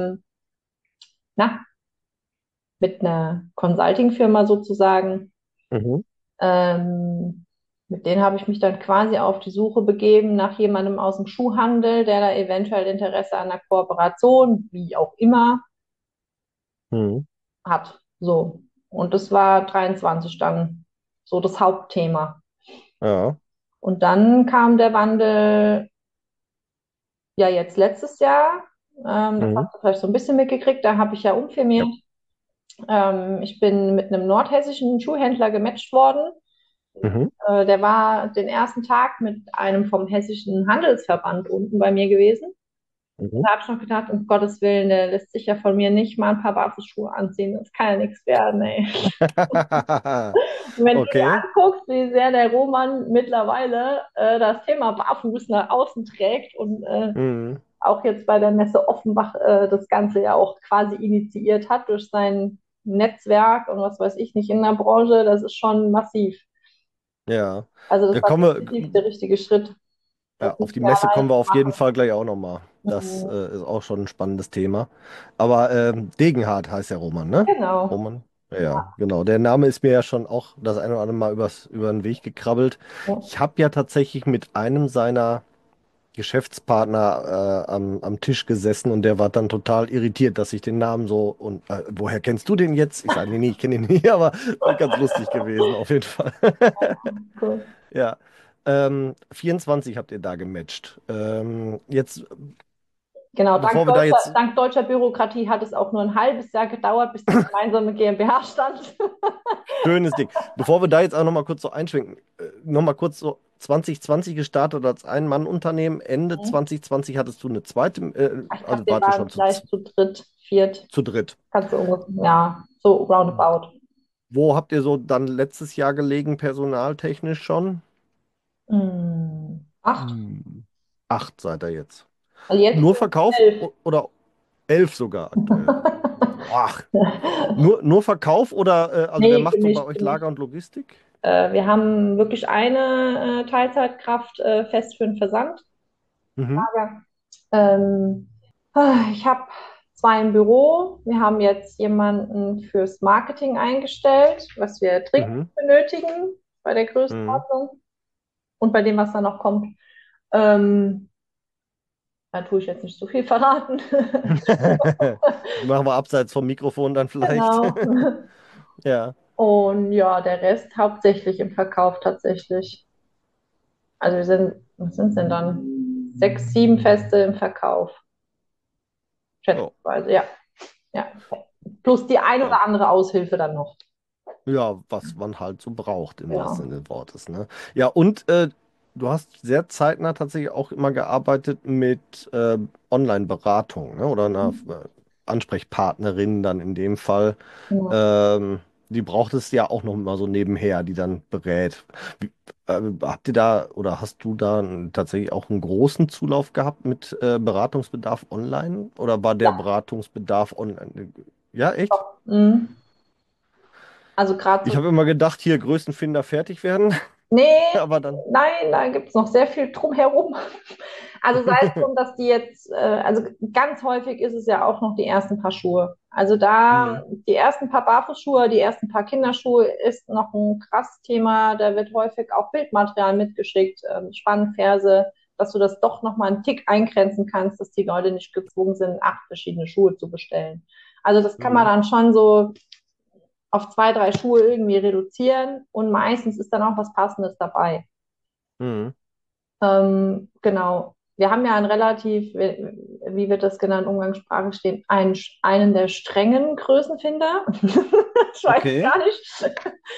na, mit einer Consulting-Firma sozusagen. Mhm. Ähm, mit denen habe ich mich dann quasi auf die Suche begeben nach jemandem aus dem Schuhhandel, der da eventuell Interesse an einer Kooperation, wie auch immer, Mhm. hat. So. Und das war 23 dann so das Hauptthema. Ja. Und dann kam der Wandel, ja, jetzt letztes Jahr. Das Mhm. hast du vielleicht so ein bisschen mitgekriegt. Da habe ich ja Ja. umfirmiert. Ich bin mit einem nordhessischen Schuhhändler gematcht worden. Mhm. Der war den ersten Tag mit einem vom hessischen Handelsverband unten bei mir gewesen. Mhm. Da habe ich noch gedacht, um Gottes Willen, der lässt sich ja von mir nicht mal ein paar Barfußschuhe anziehen. Das kann ja nichts werden, ey. Und wenn du dir Okay. anguckst, wie sehr der Roman mittlerweile das Thema Barfuß nach außen trägt und Mhm. auch jetzt bei der Messe Offenbach das Ganze ja auch quasi initiiert hat durch sein Netzwerk und was weiß ich nicht in der Branche, das ist schon massiv. Ja. Also das Da war kommen definitiv der wir, richtige Schritt, ja, das auf nicht die mehr Messe kommen alleine wir zu auf jeden machen. Fall gleich auch nochmal. Das Mhm. ist auch schon ein spannendes Thema. Aber Degenhardt heißt der Roman, ne? Genau. Roman? Ja, ja, genau. Der Name ist mir ja schon auch das eine oder andere Mal über den Weg gekrabbelt. Ja. Ich habe ja tatsächlich mit einem seiner Geschäftspartner am Tisch gesessen und der war dann total irritiert, dass ich den Namen so und woher kennst du den jetzt? Ich sage, nee, nee, ich kenne ihn nicht, aber ganz lustig gewesen, auf jeden Fall. Cool. Ja. 24 habt ihr da gematcht. Jetzt, Genau, bevor wir da jetzt, dank deutscher Bürokratie hat es auch nur ein halbes Jahr gedauert, bis die gemeinsame GmbH stand. schönes Ding, bevor wir da jetzt auch nochmal kurz so einschwenken, nochmal kurz so 2020 gestartet als Ein-Mann-Unternehmen, Ende 2020 hattest du eine zweite, Ich glaube, also wir wart ihr waren schon vielleicht zu dritt, viert, zu dritt. kannst du ungefähr, ja, so roundabout. Wo habt ihr so dann letztes Jahr gelegen, personaltechnisch schon? 8. Hm. 8 seid ihr jetzt. Also jetzt Nur sind Verkauf 11. oder 11 sogar aktuell? Boah. Nur Verkauf oder also wer Nee, macht so bei gemischt, euch Lager gemischt. und Logistik? Wir haben wirklich eine Teilzeitkraft fest für den Versand. Mhm. Ja. Ähm, ich habe 2 im Büro. Wir haben jetzt jemanden fürs Marketing eingestellt, was wir dringend Mhm. benötigen bei der Mhm. Größenordnung. und bei dem, was da noch kommt. Ähm, Da tue ich jetzt nicht so viel verraten. Das machen wir abseits vom Mikrofon dann vielleicht. Genau. Ja. Und ja, der Rest hauptsächlich im Verkauf tatsächlich. Also was sind es denn dann? 6, 7 Feste im Verkauf, Oh, schätzungsweise, ja. Ja. Plus die ein ja. oder andere Aushilfe dann noch. Ja, was man halt so braucht, im wahrsten Genau. Sinne des Wortes, ne? Ja, und du hast sehr zeitnah tatsächlich auch immer gearbeitet mit Online-Beratung, ne? Oder einer Ansprechpartnerin dann in dem Fall. Ja. Ähm, Die braucht es ja auch noch mal so nebenher, die dann berät. Wie, habt ihr da oder hast du da tatsächlich auch einen großen Zulauf gehabt mit Beratungsbedarf online? Oder war der Ja, Beratungsbedarf online? Ja, echt? doch. Mhm. Also gerade Ich so. habe immer gedacht, hier Größenfinder fertig werden, Nee, aber dann. nein, da gibt es noch sehr viel drumherum. Also sei es drum, dass die jetzt, also ganz häufig ist es ja auch noch die ersten Paar Schuhe. Also da, Mhm. die ersten paar Barfußschuhe, die ersten paar Kinderschuhe ist noch ein krasses Thema. Da wird häufig auch Bildmaterial mitgeschickt, Spannverse, dass du das doch nochmal einen Tick eingrenzen kannst, dass die Leute nicht gezwungen sind, 8 verschiedene Schuhe zu bestellen. Also das kann man Mhm. dann schon so auf 2, 3 Schuhe irgendwie reduzieren und meistens ist dann auch was Passendes dabei. Mhm. Genau. Wir haben ja einen relativ, wie wird das genannt, umgangssprachlich stehen, einen der strengen Größenfinder. Ich weiß Okay. gar nicht.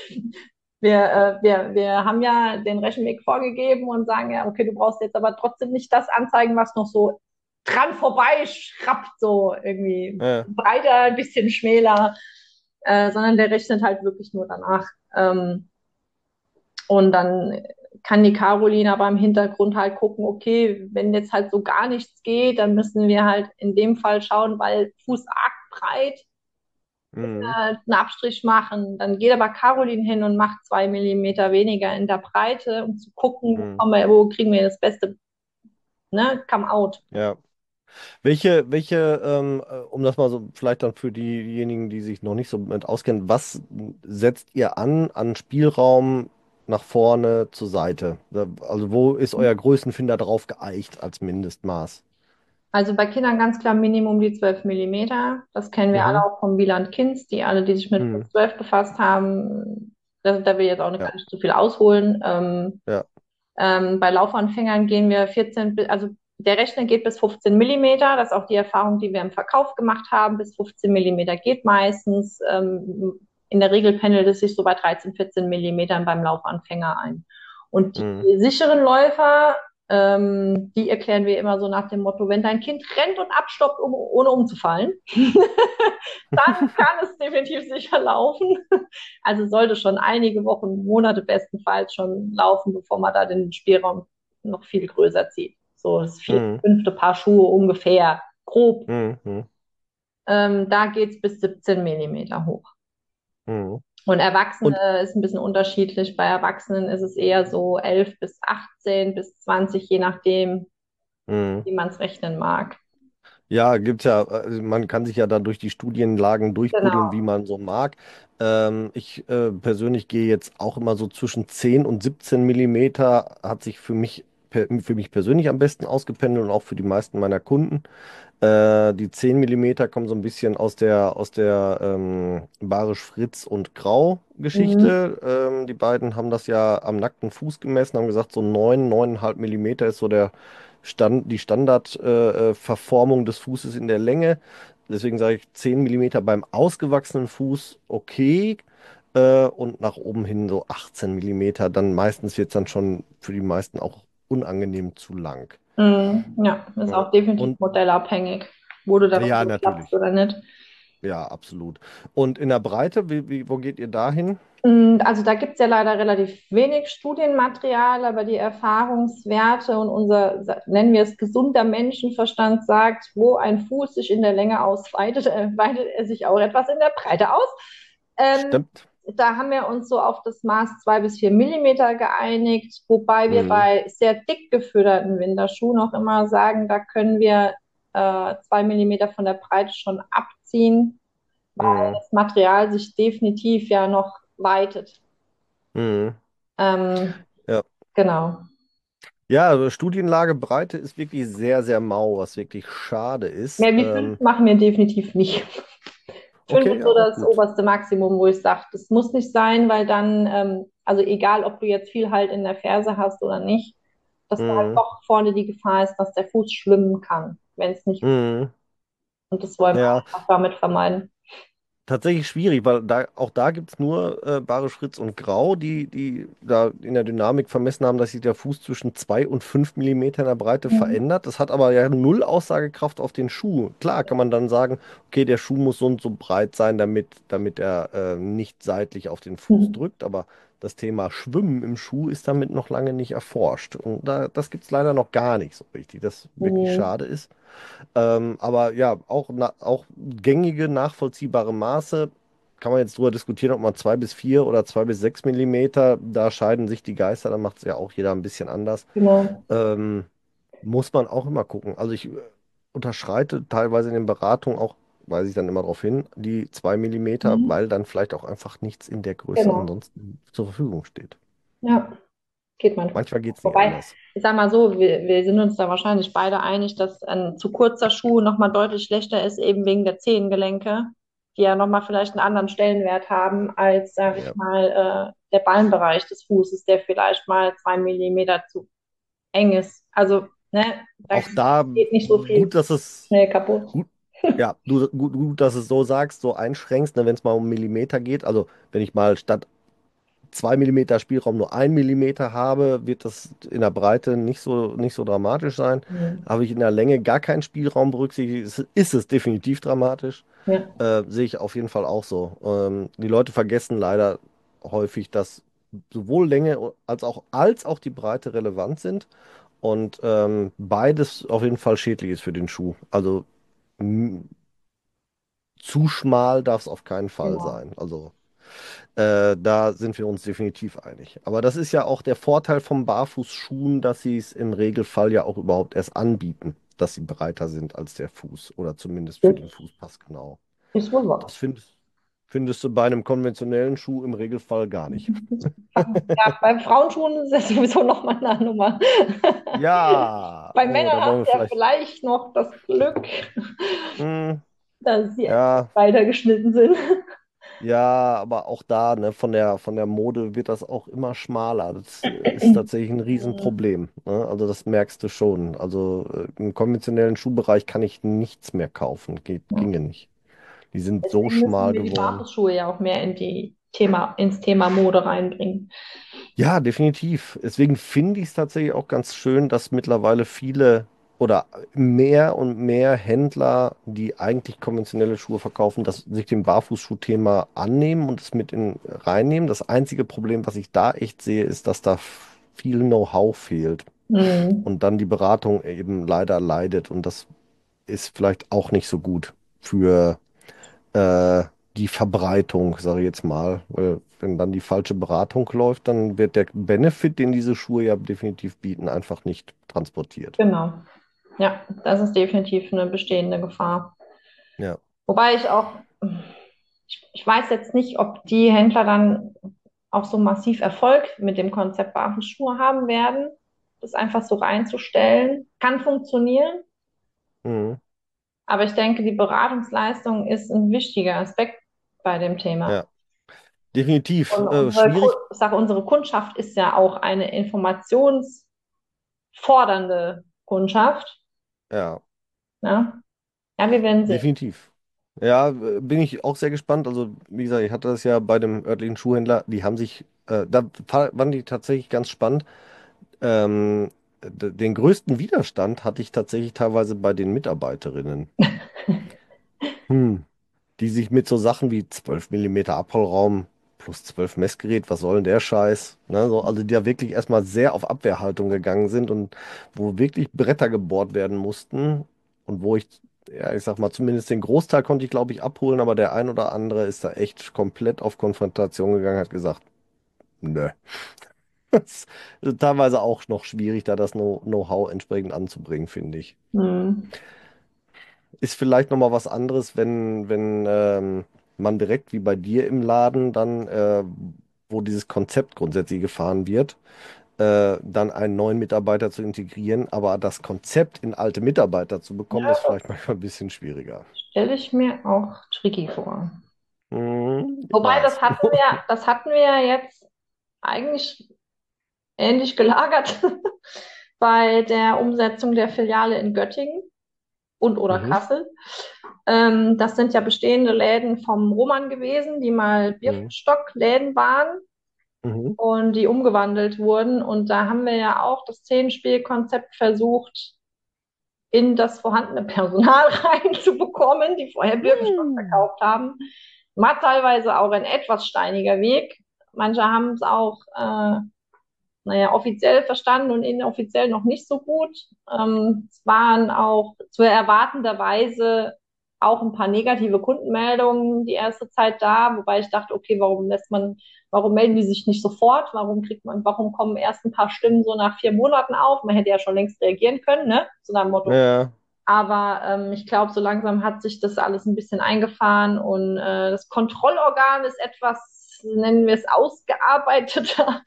Wir haben ja den Rechenweg vorgegeben und sagen ja, okay, du brauchst jetzt aber trotzdem nicht das anzeigen, was noch so dran vorbei schrappt, so irgendwie Ja. breiter, ein bisschen schmäler, sondern der rechnet halt wirklich nur danach. Und dann kann die Carolina beim Hintergrund halt gucken, okay, wenn jetzt halt so gar nichts geht, dann müssen wir halt in dem Fall schauen, weil Fuß arg breit, Mhm. einen Abstrich machen. Dann geht aber Caroline hin und macht 2 Millimeter weniger in der Breite, um zu gucken, Mhm. wo kriegen wir das beste, ne, Come out. Ja. Um das mal so vielleicht dann für diejenigen, die sich noch nicht so mit auskennen, was setzt ihr an Spielraum nach vorne zur Seite? Also wo ist euer Größenfinder drauf geeicht als Mindestmaß? Also bei Kindern ganz klar Minimum die 12 Millimeter. Das kennen wir alle Mhm. auch vom Wieland Kinds, die alle, die sich mit Mhm. 12 befasst haben. Da will ich jetzt auch Ja, gar nicht zu viel ausholen. ja. Bei Laufanfängern gehen wir 14, also der Rechner geht bis 15 Millimeter. Das ist auch die Erfahrung, die wir im Verkauf gemacht haben. Bis 15 Millimeter geht meistens. In der Regel pendelt es sich so bei 13, 14 Millimetern beim Laufanfänger ein. Und Mhm. die sicheren Läufer, die erklären wir immer so nach dem Motto, wenn dein Kind rennt und abstoppt, ohne umzufallen, dann kann es definitiv sicher laufen. Also sollte schon einige Wochen, Monate bestenfalls schon laufen, bevor man da den Spielraum noch viel größer zieht. So das vierte, Mhm. fünfte Paar Schuhe ungefähr, grob. Mhm. Mhm. Da geht es bis 17 Millimeter hoch. Mhm. Und Und Erwachsene ist ein bisschen unterschiedlich. Bei Erwachsenen ist es eher so 11 bis 18 bis 20, je nachdem, mhm. wie man es rechnen mag. Ja, gibt's ja, man kann sich ja da durch die Studienlagen durchbuddeln, wie Genau. man so mag. Ich persönlich gehe jetzt auch immer so zwischen 10 und 17 Millimeter, hat sich für mich persönlich am besten ausgependelt und auch für die meisten meiner Kunden. Die 10 Millimeter kommen so ein bisschen aus der Barisch Fritz und Grau Mhm. Geschichte. Die beiden haben das ja am nackten Fuß gemessen, haben gesagt, so 9,5 Millimeter ist so die Standardverformung Verformung des Fußes in der Länge. Deswegen sage ich 10 Millimeter beim ausgewachsenen Fuß okay. Und nach oben hin so 18 Millimeter. Dann meistens wird es dann schon für die meisten auch unangenehm zu lang. Ja, ist Ja. auch definitiv Und modellabhängig, wo du darauf ja, so klappst natürlich. oder nicht. Ja, absolut. Und in der Breite, wo geht ihr dahin? Also da gibt es ja leider relativ wenig Studienmaterial, aber die Erfahrungswerte und unser, nennen wir es, gesunder Menschenverstand sagt, wo ein Fuß sich in der Länge ausweitet, weitet er sich auch etwas in der Breite aus. Ähm, Stimmt. Da haben wir uns so auf das Maß 2 bis 4 Millimeter geeinigt, wobei wir Mhm. bei sehr dick gefütterten Winterschuhen auch immer sagen, da können wir 2 Millimeter von der Breite schon abziehen, weil Mhm. das Material sich definitiv ja noch weitet. Mhm. Ähm, Ja. genau. Ja, also Studienlage Breite ist wirklich sehr, sehr mau, was wirklich schade ist. Mehr wie 5 machen wir definitiv nicht. 5 Okay, ist ja, so auch das gut. oberste Maximum, wo ich sage, das muss nicht sein, weil dann, also egal, ob du jetzt viel Halt in der Ferse hast oder nicht, dass da halt Mhm. doch vorne die Gefahr ist, dass der Fuß schwimmen kann, wenn es nicht. Mhm. Und das wollen wir Ja, einfach damit vermeiden. tatsächlich schwierig, weil auch da gibt es nur Bare Fritz und Grau, die da in der Dynamik vermessen haben, dass sich der Fuß zwischen 2 und 5 Millimeter in der Breite Mhm. verändert. Das hat aber ja null Aussagekraft auf den Schuh. Klar kann man dann sagen, okay, der Schuh muss so und so breit sein, damit er nicht seitlich auf den Fuß Mhm. drückt. Aber das Thema Schwimmen im Schuh ist damit noch lange nicht erforscht. Und das gibt es leider noch gar nicht so richtig, das wirklich Mhm. schade ist. Aber ja, auch gängige, nachvollziehbare Maße kann man jetzt drüber diskutieren, ob man 2 bis 4 oder 2 bis 6 Millimeter, da scheiden sich die Geister, da macht es ja auch jeder ein bisschen anders. Genau. Ähm, Muss man auch immer gucken. Also ich unterschreite teilweise in den Beratungen auch, weise ich dann immer darauf hin, die 2 Millimeter, Mhm. weil dann vielleicht auch einfach nichts in der Größe Genau. ansonsten zur Verfügung steht. Ja, geht manchmal. Manchmal geht es nicht Wobei, anders. ich sag mal so, wir sind uns da wahrscheinlich beide einig, dass ein zu kurzer Schuh nochmal deutlich schlechter ist, eben wegen der Zehengelenke, die ja nochmal vielleicht einen anderen Stellenwert haben als, sag ich Ja. mal, der Ballenbereich des Fußes, der vielleicht mal 2 Millimeter zu eng ist. Also, ne, da Auch da geht nicht so viel gut, dass es schnell kaputt. gut, ja, gut, dass es so sagst, so einschränkst, ne, wenn es mal um Millimeter geht. Also wenn ich mal statt 2 Millimeter Spielraum nur 1 Millimeter habe, wird das in der Breite nicht so dramatisch sein. Mhm. Habe ich in der Länge gar keinen Spielraum berücksichtigt, ist es definitiv dramatisch. Ja, Sehe ich auf jeden Fall auch so. Die Leute vergessen leider häufig, dass sowohl Länge als auch die Breite relevant sind und beides auf jeden Fall schädlich ist für den Schuh. Also zu schmal darf es auf keinen Fall genau. sein. Also da sind wir uns definitiv einig. Aber das ist ja auch der Vorteil von Barfußschuhen, dass sie es im Regelfall ja auch überhaupt erst anbieten, dass sie breiter sind als der Fuß oder zumindest für Das den Fuß passgenau. ist wohl wahr. Das findest du bei einem konventionellen Schuh im Regelfall gar nicht. Ja, bei Frauenschuhen ist das sowieso nochmal eine Nummer. Ja, Bei oh, Männern da wollen hast wir du ja vielleicht. vielleicht noch das Glück, Hm, dass sie etwas ja, weiter geschnitten sind. ja, aber auch da, ne, von der Mode wird das auch immer schmaler. Das ist tatsächlich ein Riesenproblem. Ne? Also das merkst du schon. Also im konventionellen Schuhbereich kann ich nichts mehr kaufen. Ja. Ginge nicht. Die sind so Deswegen müssen schmal wir die geworden. Barfußschuhe ja auch mehr ins Thema Mode reinbringen. Ja, definitiv. Deswegen finde ich es tatsächlich auch ganz schön, dass mittlerweile viele oder mehr und mehr Händler, die eigentlich konventionelle Schuhe verkaufen, dass sich dem Barfußschuhthema annehmen und es mit in reinnehmen. Das einzige Problem, was ich da echt sehe, ist, dass da viel Know-how fehlt Mhm. und dann die Beratung eben leider leidet. Und das ist vielleicht auch nicht so gut für äh, die Verbreitung, sage ich jetzt mal. Weil wenn dann die falsche Beratung läuft, dann wird der Benefit, den diese Schuhe ja definitiv bieten, einfach nicht transportiert. Genau. Ja, das ist definitiv eine bestehende Gefahr. Ja, Wobei ich weiß jetzt nicht, ob die Händler dann auch so massiv Erfolg mit dem Konzept Barfußschuhe haben werden. Das einfach so reinzustellen, kann funktionieren, mhm. aber ich denke, die Beratungsleistung ist ein wichtiger Aspekt bei dem Thema. Ja, definitiv. Und Schwierig. Ich sage, unsere Kundschaft ist ja auch eine informationsfordernde Kundschaft. Ja, Ne? Ja, wir werden sehen. definitiv. Ja, bin ich auch sehr gespannt. Also, wie gesagt, ich hatte das ja bei dem örtlichen Schuhhändler, die haben sich, waren die tatsächlich ganz spannend. Ähm, Den größten Widerstand hatte ich tatsächlich teilweise bei den Mitarbeiterinnen. Hm. Die sich mit so Sachen wie 12 Millimeter Abrollraum plus 12 Messgerät, was soll denn der Scheiß? Ne, so, also die da wirklich erstmal sehr auf Abwehrhaltung gegangen sind und wo wirklich Bretter gebohrt werden mussten und wo ich sag mal, zumindest den Großteil konnte ich, glaube ich, abholen, aber der ein oder andere ist da echt komplett auf Konfrontation gegangen, hat gesagt, nö. Das ist teilweise auch noch schwierig, da das Know-how entsprechend anzubringen, finde ich. Hm. Ist vielleicht noch mal was anderes, wenn man direkt wie bei dir im Laden dann, wo dieses Konzept grundsätzlich gefahren wird, dann einen neuen Mitarbeiter zu integrieren, aber das Konzept in alte Mitarbeiter zu bekommen, Ja, ist vielleicht manchmal ein bisschen schwieriger. stelle ich mir auch tricky vor. Ich Wobei, weiß. das hatten wir ja jetzt eigentlich ähnlich gelagert bei der Umsetzung der Filiale in Göttingen und oder Mhm. Kassel. Das sind ja bestehende Läden vom Roman gewesen, die mal Mhm. Birkenstock-Läden waren Mhm. und die umgewandelt wurden. Und da haben wir ja auch das Zehnspielkonzept versucht, in das vorhandene Personal reinzubekommen, die vorher Birkenstock Mhm. verkauft haben. War teilweise auch ein etwas steiniger Weg. Manche haben es auch, naja, offiziell verstanden und inoffiziell noch nicht so gut. Es waren auch zu erwartenderweise auch ein paar negative Kundenmeldungen die erste Zeit da, wobei ich dachte, okay, warum melden die sich nicht sofort? Warum kommen erst ein paar Stimmen so nach 4 Monaten auf? Man hätte ja schon längst reagieren können, ne? So nach dem Motto, Ja. aber ich glaube, so langsam hat sich das alles ein bisschen eingefahren und das Kontrollorgan ist etwas, nennen wir es, ausgearbeiteter.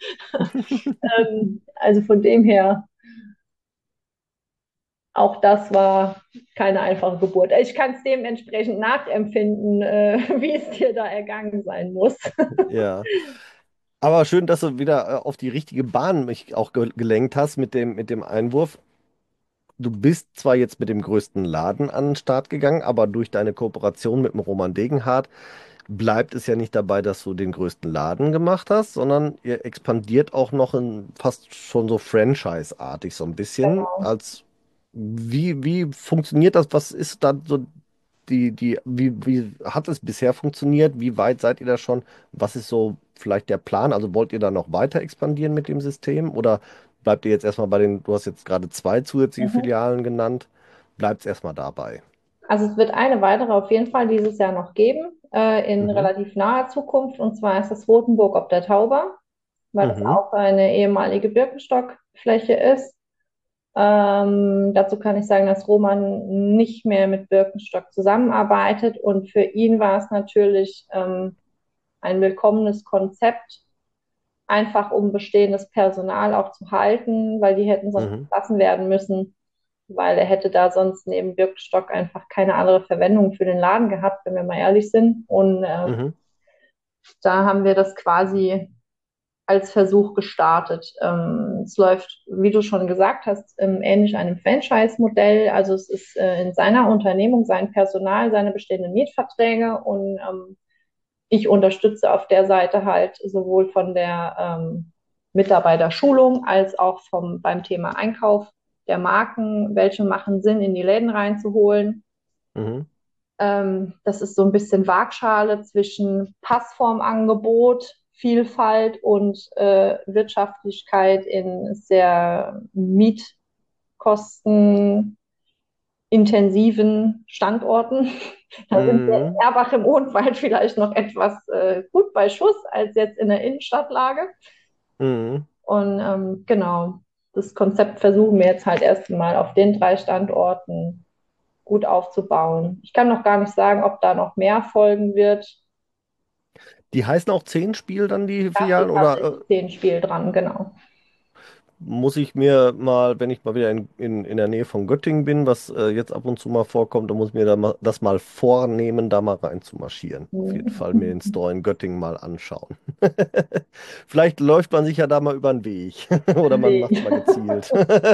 Also von dem her, auch das war keine einfache Geburt. Ich kann es dementsprechend nachempfinden, wie es dir da ergangen sein muss. Ja. Aber schön, dass du wieder auf die richtige Bahn mich auch gelenkt hast mit dem Einwurf. Du bist zwar jetzt mit dem größten Laden an den Start gegangen, aber durch deine Kooperation mit dem Roman Degenhardt bleibt es ja nicht dabei, dass du den größten Laden gemacht hast, sondern ihr expandiert auch noch in fast schon so Franchise-artig so ein bisschen. Wie funktioniert das? Was ist da so wie hat es bisher funktioniert? Wie weit seid ihr da schon? Was ist so vielleicht der Plan? Also wollt ihr da noch weiter expandieren mit dem System oder bleibt ihr jetzt erstmal bei du hast jetzt gerade zwei zusätzliche Mhm. Filialen genannt, bleibt es erstmal dabei? Also es wird eine weitere auf jeden Fall dieses Jahr noch geben, in Mhm. relativ naher Zukunft, und zwar ist das Rothenburg ob der Tauber, weil das Mhm. auch eine ehemalige Birkenstockfläche ist. Dazu kann ich sagen, dass Roman nicht mehr mit Birkenstock zusammenarbeitet und für ihn war es natürlich ein willkommenes Konzept, einfach um bestehendes Personal auch zu halten, weil die hätten sonst Mhm. entlassen werden müssen, weil er hätte da sonst neben Birkenstock einfach keine andere Verwendung für den Laden gehabt, wenn wir mal ehrlich sind. Und Mhm. da haben wir das quasi als Versuch gestartet. Es läuft, wie du schon gesagt hast, ähnlich einem Franchise-Modell. Also es ist in seiner Unternehmung sein Personal, seine bestehenden Mietverträge und ich unterstütze auf der Seite halt sowohl von der Mitarbeiterschulung als auch beim Thema Einkauf der Marken, welche machen Sinn, in die Läden reinzuholen. Mhm. Das ist so ein bisschen Waagschale zwischen Passformangebot, Vielfalt und Wirtschaftlichkeit in sehr mietkostenintensiven Standorten. Da sind wir in Mhm. Erbach im Odenwald vielleicht noch etwas gut bei Schuss als jetzt in der Innenstadtlage. Mhm. Und genau, das Konzept versuchen wir jetzt halt erst mal auf den 3 Standorten gut aufzubauen. Ich kann noch gar nicht sagen, ob da noch mehr folgen wird. Die heißen auch 10 Spiel dann die Da Filialen steht oder tatsächlich 10 Spiel dran, genau. muss ich mir mal, wenn ich mal wieder in der Nähe von Göttingen bin, was jetzt ab und zu mal vorkommt, dann muss ich mir das mal vornehmen, da mal rein zu marschieren. Auf jeden Fall mir den Store in Göttingen mal anschauen. Vielleicht läuft man sich ja da mal über den Weg oder man macht es Nee. mal gezielt.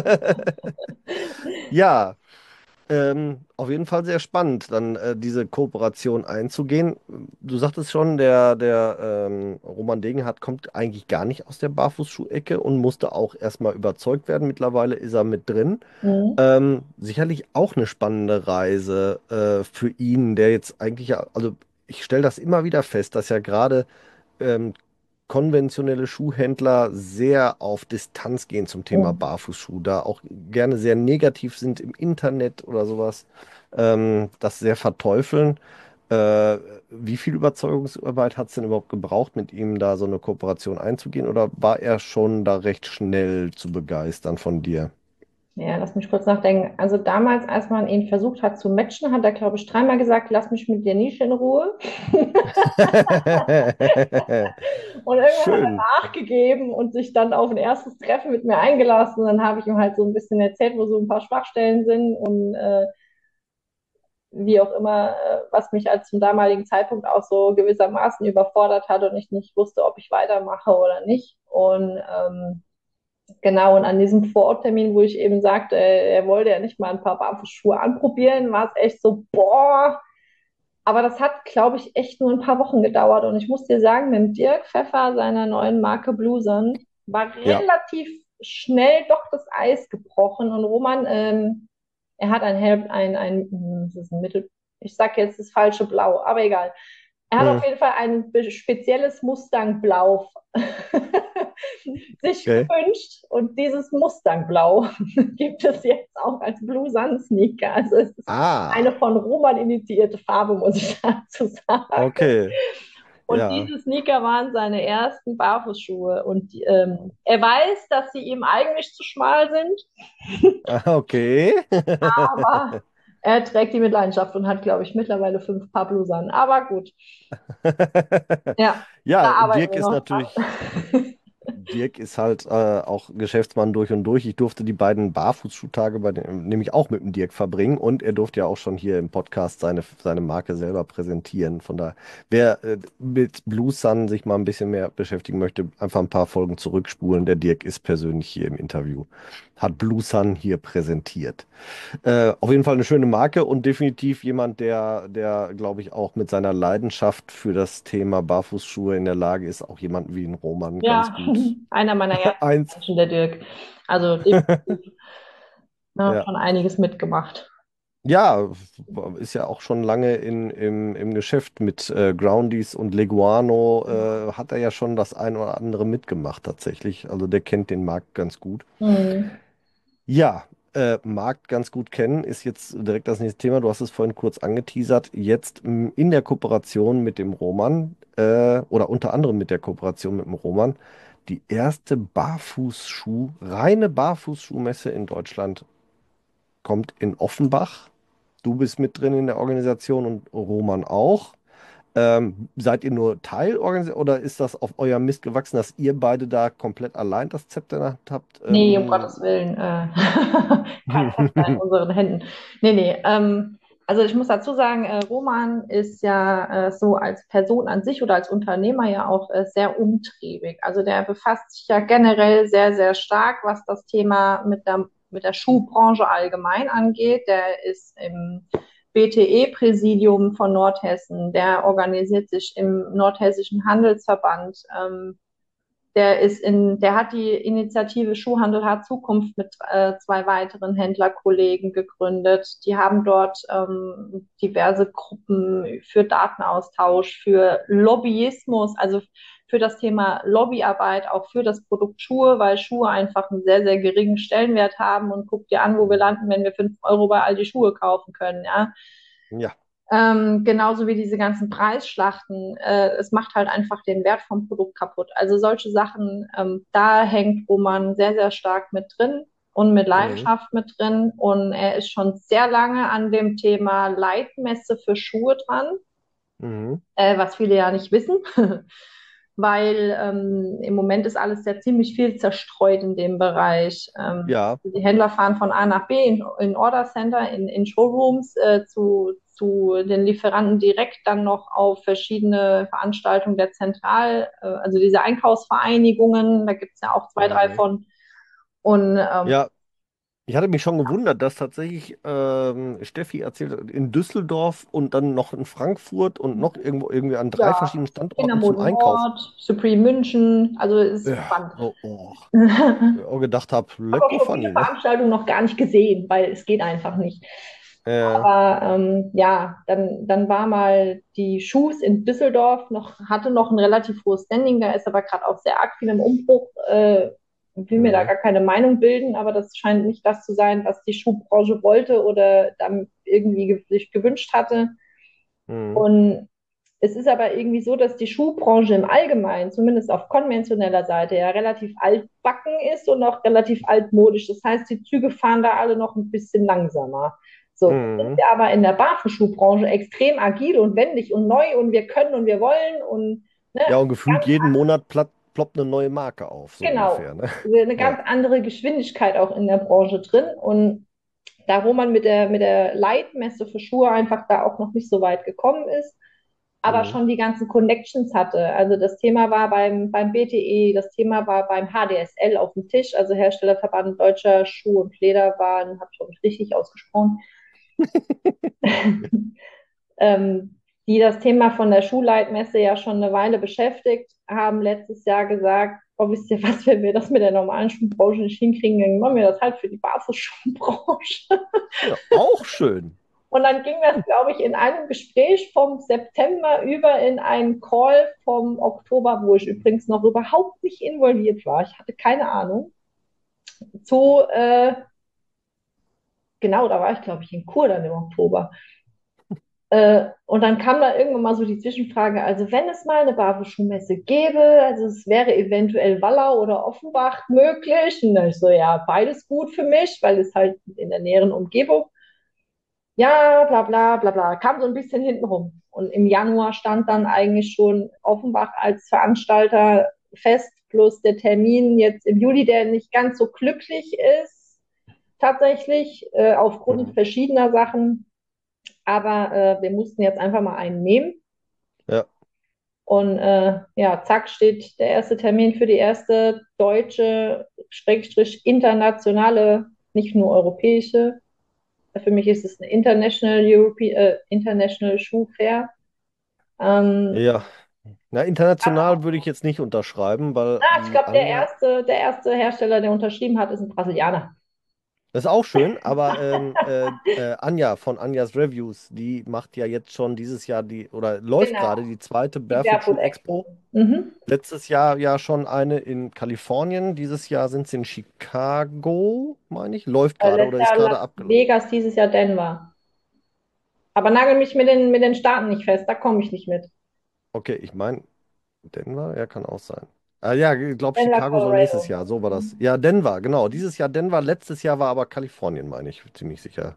Ja, auf jeden Fall sehr spannend, dann diese Kooperation einzugehen. Du sagtest schon, der Roman Degenhardt kommt eigentlich gar nicht aus der Barfußschuhecke und musste auch erstmal überzeugt werden. Mittlerweile ist er mit drin. Mhm. Sicherlich auch eine spannende Reise für ihn, der jetzt eigentlich, also ich stelle das immer wieder fest, dass ja gerade ähm, konventionelle Schuhhändler sehr auf Distanz gehen zum Thema Mhm. Barfußschuh, da auch gerne sehr negativ sind im Internet oder sowas, das sehr verteufeln. Äh, Wie viel Überzeugungsarbeit hat es denn überhaupt gebraucht, mit ihm da so eine Kooperation einzugehen, oder war er schon da recht schnell zu begeistern von dir? Ja, lass mich kurz nachdenken. Also damals, als man ihn versucht hat zu matchen, hat er, glaube ich, dreimal gesagt, lass mich mit der Nische in Ruhe. Und irgendwann hat Schön. er nachgegeben und sich dann auf ein erstes Treffen mit mir eingelassen. Und dann habe ich ihm halt so ein bisschen erzählt, wo so ein paar Schwachstellen sind und wie auch immer, was mich als zum damaligen Zeitpunkt auch so gewissermaßen überfordert hat und ich nicht wusste, ob ich weitermache oder nicht. Und genau, und an diesem Vororttermin, wo ich eben sagte, er wollte ja nicht mal ein paar Barfußschuhe anprobieren, war es echt so, boah. Aber das hat, glaube ich, echt nur ein paar Wochen gedauert. Und ich muss dir sagen, mit dem Dirk Pfeffer, seiner neuen Marke Bluson, war Ja. relativ schnell doch das Eis gebrochen. Und Roman, er hat das ist ein Mittel, ich sage jetzt das falsche Blau, aber egal. Er hat auf Hm. jeden Fall ein spezielles Mustang-Blau sich Okay. gewünscht und dieses Mustang-Blau gibt es jetzt auch als Blue Sun Sneaker. Also es ist eine Ah, von Roman initiierte Farbe, muss ich dazu sagen. okay. Und Ja. diese Sneaker waren seine ersten Barfußschuhe. Und er weiß, dass sie ihm eigentlich zu schmal sind, Ah, okay. aber er trägt die mit Leidenschaft und hat, glaube ich, mittlerweile 5 Paar Blusen. Aber gut, ja, da Ja, arbeiten wir noch dran. Dirk ist halt auch Geschäftsmann durch und durch. Ich durfte die beiden Barfußschuhtage nämlich auch mit dem Dirk verbringen und er durfte ja auch schon hier im Podcast seine Marke selber präsentieren. Von daher, wer mit Blue Sun sich mal ein bisschen mehr beschäftigen möchte, einfach ein paar Folgen zurückspulen. Der Dirk ist persönlich hier im Interview. Hat Blue Sun hier präsentiert. Auf jeden Fall eine schöne Marke und definitiv jemand, der, glaube ich, auch mit seiner Leidenschaft für das Thema Barfußschuhe in der Lage ist, auch jemanden wie einen Roman ganz Ja, gut einer meiner eins. Herzensmenschen, der Dirk. Also definitiv, ne, Ja. schon einiges mitgemacht. Ja, ist ja auch schon lange im Geschäft mit Groundies und Leguano, hat er ja schon das ein oder andere mitgemacht tatsächlich. Also der kennt den Markt ganz gut. Mhm. Ja, Markt ganz gut kennen ist jetzt direkt das nächste Thema. Du hast es vorhin kurz angeteasert. Jetzt in der Kooperation mit dem Roman oder unter anderem mit der Kooperation mit dem Roman die erste reine Barfußschuhmesse in Deutschland kommt in Offenbach. Du bist mit drin in der Organisation und Roman auch. Seid ihr nur Teilorganisation oder ist das auf euer Mist gewachsen, dass ihr beide da komplett allein das Zepter in der Hand habt? Nee, um Gottes Willen, kein Zepter in unseren Händen. Nee, nee. Also ich muss dazu sagen, Roman ist ja so als Person an sich oder als Unternehmer ja auch sehr umtriebig. Also der befasst sich ja generell sehr, sehr stark, was das Thema mit der Schuhbranche allgemein angeht. Der ist im BTE-Präsidium von Nordhessen, der organisiert sich im Nordhessischen Handelsverband. Der hat die Initiative Schuhhandel hat Zukunft mit 2 weiteren Händlerkollegen gegründet. Die haben dort diverse Gruppen für Datenaustausch, für Lobbyismus, also für das Thema Lobbyarbeit, auch für das Produkt Schuhe, weil Schuhe einfach einen sehr, sehr geringen Stellenwert haben. Und guck dir an, wo wir landen, wenn wir 5 € bei all die Schuhe kaufen können, ja. Ja. Genauso wie diese ganzen Preisschlachten. Es macht halt einfach den Wert vom Produkt kaputt. Also solche Sachen, da hängt Roman sehr, sehr stark mit drin und mit Mhm. Leidenschaft mit drin. Und er ist schon sehr lange an dem Thema Leitmesse für Schuhe dran, Mhm. was viele ja nicht wissen. Weil im Moment ist alles ja ziemlich viel zerstreut in dem Bereich. Ja. Die Händler fahren von A nach B in Order Center, in Showrooms zu den Lieferanten direkt dann noch auf verschiedene Veranstaltungen der also diese Einkaufsvereinigungen, da gibt es ja auch zwei, drei Mhm. von. Und Ja, ich hatte mich schon gewundert, dass tatsächlich Steffi erzählt hat, in Düsseldorf und dann noch in Frankfurt und noch irgendwo irgendwie an drei ja, verschiedenen Standorten zum Kindermoden Einkauf. Nord, Supreme München, also es ist Ja, spannend. so, oh, Ich auch gedacht habe, habe auch lecko schon viele funny, ne? Veranstaltungen noch gar nicht gesehen, weil es geht einfach nicht. Äh, Aber ja, dann war mal die Shoes in Düsseldorf hatte noch ein relativ hohes Standing, da ist aber gerade auch sehr arg viel im Umbruch. Will mir da mhm. gar keine Meinung bilden, aber das scheint nicht das zu sein, was die Schuhbranche wollte oder dann irgendwie sich gewünscht hatte. Mhm. Und Es ist aber irgendwie so, dass die Schuhbranche im Allgemeinen, zumindest auf konventioneller Seite, ja relativ altbacken ist und auch relativ altmodisch. Das heißt, die Züge fahren da alle noch ein bisschen langsamer. So, jetzt sind Mhm. wir aber in der Barfußschuhbranche extrem agil und wendig und neu und wir können und wir wollen und ne, Ja, und gefühlt jeden Monat ploppt eine neue Marke auf, so genau, ungefähr, ne? eine Ja. ganz andere Geschwindigkeit auch in der Branche drin. Und da, wo man mit der Leitmesse für Schuhe einfach da auch noch nicht so weit gekommen ist, aber Mhm. schon die ganzen Connections hatte. Also das Thema war beim BTE, das Thema war beim HDSL auf dem Tisch, also Herstellerverband Deutscher Schuh- und Lederwaren, habe ich auch richtig ausgesprochen, die das Thema von der Schuhleitmesse ja schon eine Weile beschäftigt, haben letztes Jahr gesagt, oh, wisst ihr was, wenn wir das mit der normalen Schuhbranche nicht hinkriegen, dann machen wir das halt für die Barfußschuhbranche. Ja, auch schön. Und dann ging das, glaube ich, in einem Gespräch vom September über in einen Call vom Oktober, wo ich übrigens noch überhaupt nicht involviert war. Ich hatte keine Ahnung. Zu, genau, da war ich, glaube ich, in Kur dann im Oktober. Und dann kam da irgendwann mal so die Zwischenfrage, also wenn es mal eine Barfußschuhmesse gäbe, also es wäre eventuell Wallau oder Offenbach möglich. Und dann ich so, ja, beides gut für mich, weil es halt in der näheren Umgebung. Ja, bla bla bla bla, kam so ein bisschen hinten rum. Und im Januar stand dann eigentlich schon Offenbach als Veranstalter fest, plus der Termin jetzt im Juli, der nicht ganz so glücklich ist, tatsächlich, aufgrund Mhm. verschiedener Sachen. Aber wir mussten jetzt einfach mal einen nehmen. Ja. Und ja, zack, steht der erste Termin für die erste deutsche, Schrägstrich internationale, nicht nur europäische. Für mich ist es eine International Shoe Fair. Ähm, Ja. Na, international würde ich jetzt nicht unterschreiben, weil ich die glaube, der Anja, erste, der erste Hersteller, der unterschrieben hat, ist ein Brasilianer. das ist auch schön, aber Anja von Anjas Reviews, die macht ja jetzt schon dieses Jahr oder läuft Genau, gerade die zweite die Barefoot Barefoot Shoe Expo. Expo. Mhm. Letztes Jahr ja schon eine in Kalifornien. Dieses Jahr sind sie in Chicago, meine ich. Läuft gerade oder Letztes ist Jahr gerade Las abgelaufen. Vegas, dieses Jahr Denver. Aber nagel mich mit den Staaten nicht fest, da komme ich nicht mit. Okay, ich meine, Denver, ja, kann auch sein. Ah, ja, ich glaube, Denver, Chicago soll nächstes Colorado. Jahr, so war das. Mhm. Ja, Denver, genau. Dieses Jahr Denver, letztes Jahr war aber Kalifornien, meine ich, ziemlich sicher.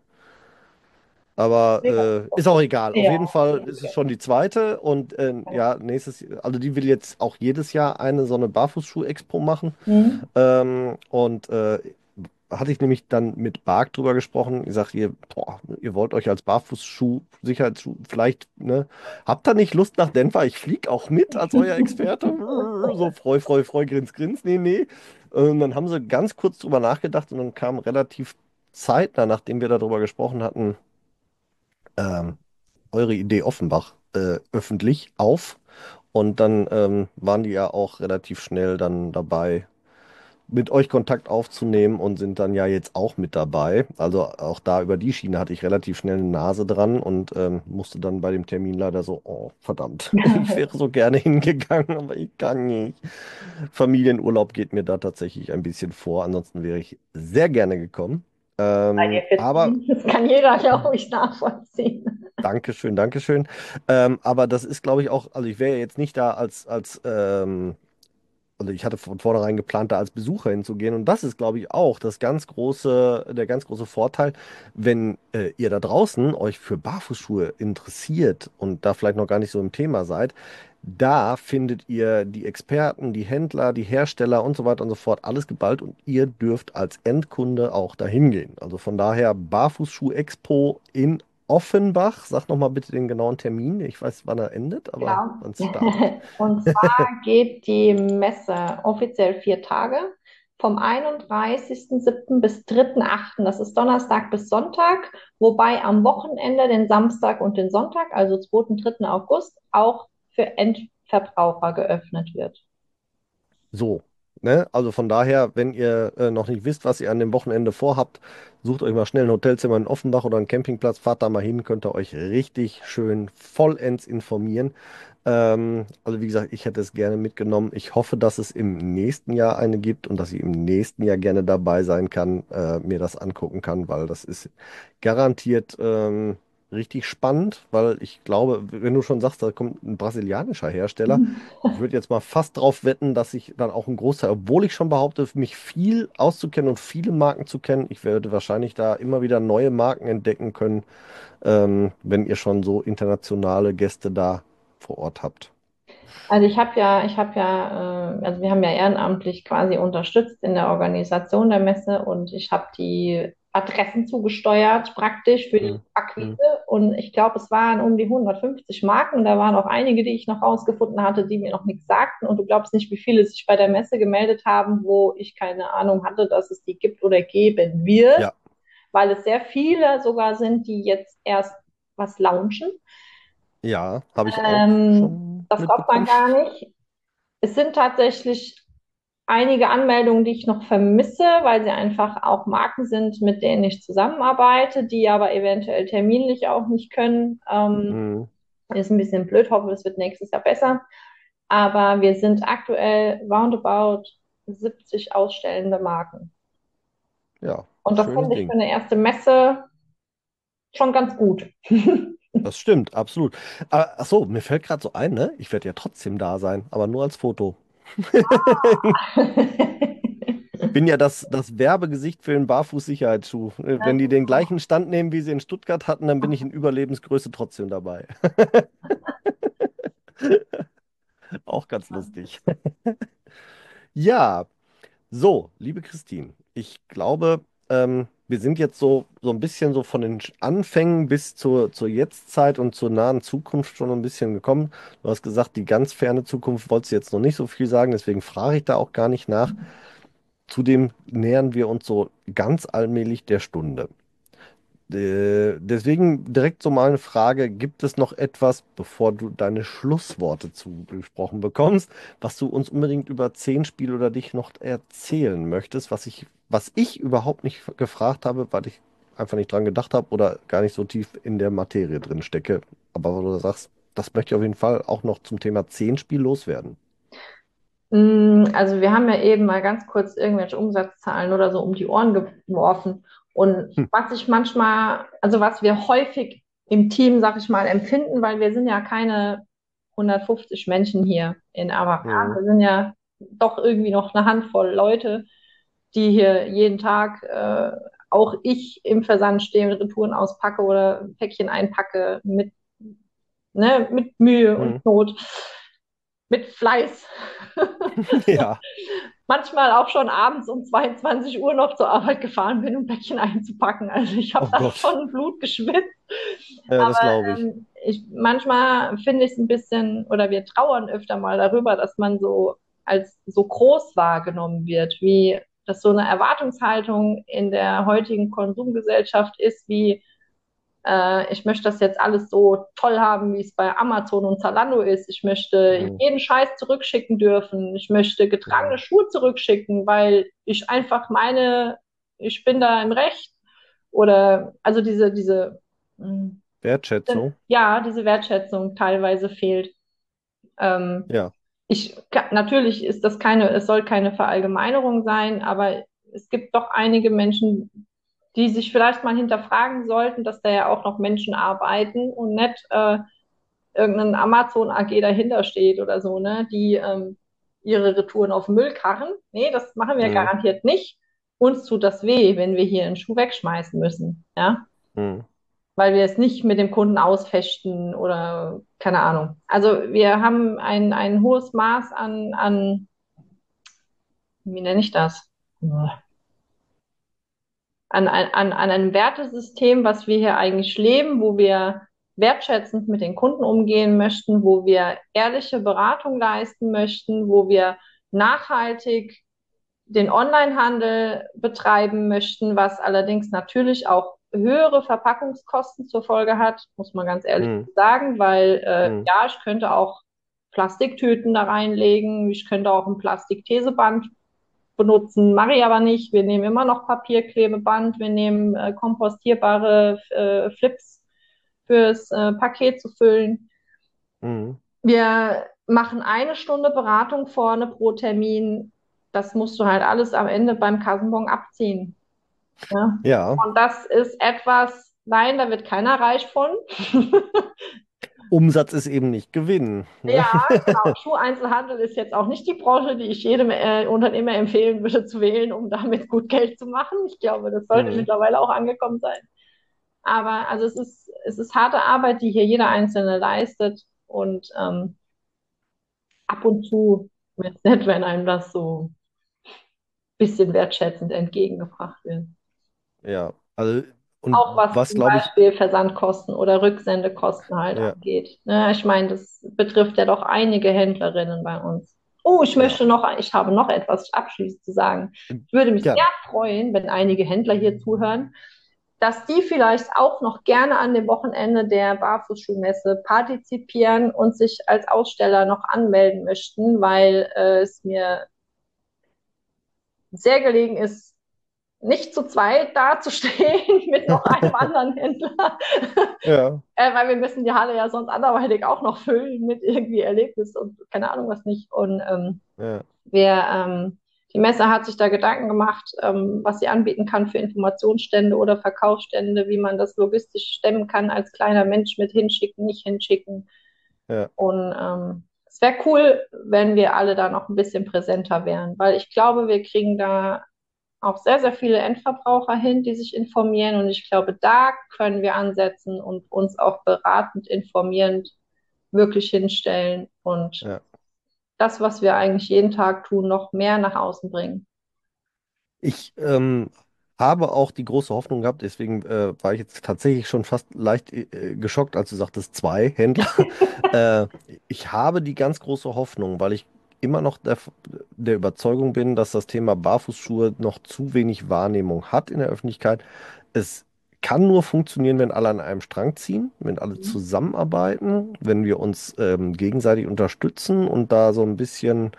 Aber Vegas. ist auch egal. Auf Ja, jeden Fall ist es okay. schon die zweite. Und Genau. ja, also die will jetzt auch jedes Jahr eine so eine Barfußschuh-Expo machen. Mhm. Und hatte ich nämlich dann mit Bark drüber gesprochen. Ich sage, ihr wollt euch als Barfußschuh, Sicherheitsschuh, vielleicht, ne? Habt ihr nicht Lust nach Denver? Ich fliege auch mit als euer Experte. So freu, freu, freu, grins, grins. Nee, nee. Und dann haben sie ganz kurz drüber nachgedacht und dann kam relativ zeitnah, nachdem wir darüber gesprochen hatten, ähm, eure Idee Offenbach öffentlich auf. Und dann waren die ja auch relativ schnell dann dabei, mit euch Kontakt aufzunehmen und sind dann ja jetzt auch mit dabei. Also auch da über die Schiene hatte ich relativ schnell eine Nase dran und musste dann bei dem Termin leider so, oh, verdammt, ich wäre so gerne hingegangen, aber ich kann nicht. Familienurlaub geht mir da tatsächlich ein bisschen vor, ansonsten wäre ich sehr gerne gekommen. Seid ihr Aber fit? Das kann jeder, glaube ich, nachvollziehen. Dankeschön, Dankeschön. Aber das ist, glaube ich, auch, also ich wäre ja jetzt nicht da also ich hatte von vornherein geplant, da als Besucher hinzugehen. Und das ist, glaube ich, auch der ganz große Vorteil, wenn ihr da draußen euch für Barfußschuhe interessiert und da vielleicht noch gar nicht so im Thema seid. Da findet ihr die Experten, die Händler, die Hersteller und so weiter und so fort, alles geballt und ihr dürft als Endkunde auch dahin gehen. Also von daher Barfußschuh-Expo in Offenbach. Sag noch mal bitte den genauen Termin. Ich weiß, wann er endet, aber Genau. wann es startet. Und zwar geht die Messe offiziell 4 Tage, vom 31.07. bis 3.08. Das ist Donnerstag bis Sonntag, wobei am Wochenende den Samstag und den Sonntag, also 2. und 3. August, auch für Endverbraucher geöffnet wird. So, ne? Also von daher, wenn ihr noch nicht wisst, was ihr an dem Wochenende vorhabt, sucht euch mal schnell ein Hotelzimmer in Offenbach oder einen Campingplatz, fahrt da mal hin, könnt ihr euch richtig schön vollends informieren. Also wie gesagt, ich hätte es gerne mitgenommen. Ich hoffe, dass es im nächsten Jahr eine gibt und dass ich im nächsten Jahr gerne dabei sein kann, mir das angucken kann, weil das ist garantiert. richtig spannend, weil ich glaube, wenn du schon sagst, da kommt ein brasilianischer Hersteller, ich würde jetzt mal fast drauf wetten, dass ich dann auch einen Großteil, obwohl ich schon behaupte, mich viel auszukennen und viele Marken zu kennen, ich werde wahrscheinlich da immer wieder neue Marken entdecken können, wenn ihr schon so internationale Gäste da vor Ort habt. Also also wir haben ja ehrenamtlich quasi unterstützt in der Organisation der Messe und ich habe die Adressen zugesteuert praktisch für die Mhm. Akquise Mhm. und ich glaube, es waren um die 150 Marken. Da waren auch einige, die ich noch rausgefunden hatte, die mir noch nichts sagten und du glaubst nicht, wie viele sich bei der Messe gemeldet haben, wo ich keine Ahnung hatte, dass es die gibt oder geben wird, Ja, weil es sehr viele sogar sind, die jetzt erst was launchen. ja, habe ich auch schon Das glaubt man mitbekommen. gar nicht. Es sind tatsächlich einige Anmeldungen, die ich noch vermisse, weil sie einfach auch Marken sind, mit denen ich zusammenarbeite, die aber eventuell terminlich auch nicht können. Mhm. Ist ein bisschen blöd, hoffe, es wird nächstes Jahr besser. Aber wir sind aktuell roundabout 70 ausstellende Marken. Ja, Und das schönes finde ich für Ding. eine erste Messe schon ganz gut. Das stimmt, absolut. Aber, ach so, mir fällt gerade so ein, ne? Ich werde ja trotzdem da sein, aber nur als Foto. Bin ja das Werbegesicht für den Barfuß-Sicherheitsschuh. Wenn die den gleichen Stand nehmen, wie sie in Stuttgart hatten, dann bin ich in Überlebensgröße trotzdem dabei. Auch ganz lustig. Ja, so, liebe Christine, ich glaube, wir sind jetzt so ein bisschen so von den Anfängen bis zur Jetztzeit und zur nahen Zukunft schon ein bisschen gekommen. Du hast gesagt, die ganz ferne Zukunft wolltest du jetzt noch nicht so viel sagen, deswegen frage ich da auch gar nicht nach. Zudem nähern wir uns so ganz allmählich der Stunde. Deswegen direkt so mal eine Frage, gibt es noch etwas, bevor du deine Schlussworte zugesprochen bekommst, was du uns unbedingt über 10 Spiele oder dich noch erzählen möchtest, was ich überhaupt nicht gefragt habe, weil ich einfach nicht dran gedacht habe oder gar nicht so tief in der Materie drin stecke, aber wo du sagst, das möchte ich auf jeden Fall auch noch zum Thema 10 Spiel loswerden. Also wir haben ja eben mal ganz kurz irgendwelche Umsatzzahlen oder so um die Ohren geworfen. Und Hm. was ich manchmal, also was wir häufig im Team, sag ich mal, empfinden, weil wir sind ja keine 150 Menschen hier in Avatar. Hm. Wir sind ja doch irgendwie noch eine Handvoll Leute, die hier jeden Tag, auch ich im Versand stehe, Retouren auspacke oder Päckchen einpacke mit, ne, mit Mühe Hm. und Not, mit Fleiß. Ja, Manchmal auch schon abends um 22 Uhr noch zur Arbeit gefahren bin, um Päckchen einzupacken. Also ich habe oh da Gott, schon Blut geschwitzt. ja, das glaube ich. Manchmal finde ich es ein bisschen, oder wir trauern öfter mal darüber, dass man so als so groß wahrgenommen wird, wie das so eine Erwartungshaltung in der heutigen Konsumgesellschaft ist, wie ich möchte das jetzt alles so toll haben, wie es bei Amazon und Zalando ist. Ich möchte Hm. jeden Scheiß zurückschicken dürfen. Ich möchte getragene Hm. Schuhe zurückschicken, weil ich einfach meine, ich bin da im Recht. Oder also mh, Wertschätzung, ja, diese Wertschätzung teilweise fehlt. Ähm, ja. natürlich ist das es soll keine Verallgemeinerung sein, aber es gibt doch einige Menschen, die sich vielleicht mal hinterfragen sollten, dass da ja auch noch Menschen arbeiten und nicht irgendein Amazon AG dahinter steht oder so, ne, die ihre Retouren auf den Müll karren. Nee, das machen wir Hm. garantiert nicht. Uns tut das weh, wenn wir hier einen Schuh wegschmeißen müssen, ja, Hm. weil wir es nicht mit dem Kunden ausfechten oder keine Ahnung. Also wir haben ein hohes Maß wie nenne ich das? An einem Wertesystem, was wir hier eigentlich leben, wo wir wertschätzend mit den Kunden umgehen möchten, wo wir ehrliche Beratung leisten möchten, wo wir nachhaltig den Onlinehandel betreiben möchten, was allerdings natürlich auch höhere Verpackungskosten zur Folge hat, muss man ganz ehrlich Hm. sagen, weil Hm. ja, ich könnte auch Plastiktüten da reinlegen, ich könnte auch ein Plastiktheseband benutzen, mache ich aber nicht. Wir nehmen immer noch Papierklebeband, wir nehmen kompostierbare Flips fürs Paket zu füllen. Hm. Wir machen eine Stunde Beratung vorne pro Termin. Das musst du halt alles am Ende beim Kassenbon abziehen. Ja? Ja, Und das ist etwas, Nein, da wird keiner reich von. Umsatz ist eben nicht Gewinn. Ne? Ja, genau. Schuheinzelhandel ist jetzt auch nicht die Branche, die ich jedem Unternehmer empfehlen würde zu wählen, um damit gut Geld zu machen. Ich glaube, das sollte Mhm. mittlerweile auch angekommen sein. Aber also es ist harte Arbeit, die hier jeder Einzelne leistet. Und ab und zu wäre es nett, wenn einem das so ein bisschen wertschätzend entgegengebracht wird. Ja, also und Auch was was zum glaube ich, Beispiel Versandkosten oder Rücksendekosten halt ja, angeht. Ne, ich meine, das betrifft ja doch einige Händlerinnen bei uns. Oh, ja, ich habe noch etwas abschließend zu sagen. Ich würde mich sehr gerne. freuen, wenn einige Händler hier zuhören, dass die vielleicht auch noch gerne an dem Wochenende der Barfußschuhmesse partizipieren und sich als Aussteller noch anmelden möchten, weil es mir sehr gelegen ist, nicht zu zweit dazustehen mit noch einem anderen Händler, Ja, weil wir müssen die Halle ja sonst anderweitig auch noch füllen mit irgendwie Erlebnis und keine Ahnung was nicht. Und ja, wir, die Messe hat sich da Gedanken gemacht, was sie anbieten kann für Informationsstände oder Verkaufsstände, wie man das logistisch stemmen kann als kleiner Mensch mit hinschicken, nicht hinschicken. ja. Und es wäre cool, wenn wir alle da noch ein bisschen präsenter wären, weil ich glaube, wir kriegen da auch sehr, sehr viele Endverbraucher hin, die sich informieren. Und ich glaube, da können wir ansetzen und uns auch beratend, informierend wirklich hinstellen und Ja. das, was wir eigentlich jeden Tag tun, noch mehr nach außen bringen. Ich habe auch die große Hoffnung gehabt, deswegen war ich jetzt tatsächlich schon fast leicht geschockt, als du sagtest, zwei Händler. äh, Ich habe die ganz große Hoffnung, weil ich immer noch der Überzeugung bin, dass das Thema Barfußschuhe noch zu wenig Wahrnehmung hat in der Öffentlichkeit. Es kann nur funktionieren, wenn alle an einem Strang ziehen, wenn alle zusammenarbeiten, wenn wir uns gegenseitig unterstützen und da so ein bisschen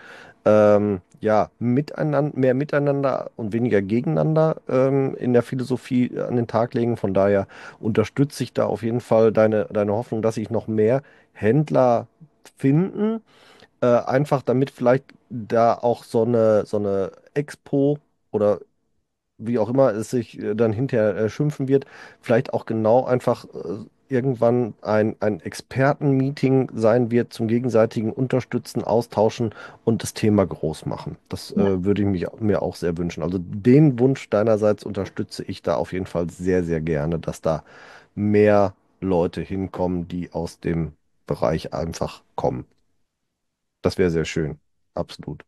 ja, miteinander, mehr miteinander und weniger gegeneinander in der Philosophie an den Tag legen. Von daher unterstütze ich da auf jeden Fall deine Hoffnung, dass sich noch mehr Händler finden. Einfach damit vielleicht da auch so eine Expo oder wie auch immer es sich dann hinterher schimpfen wird, vielleicht auch genau einfach irgendwann ein Expertenmeeting sein wird zum gegenseitigen Unterstützen, Austauschen und das Thema groß machen. Das Ja. würde ich mir auch sehr wünschen. Also den Wunsch deinerseits unterstütze ich da auf jeden Fall sehr, sehr gerne, dass da mehr Leute hinkommen, die aus dem Bereich einfach kommen. Das wäre sehr schön. Absolut.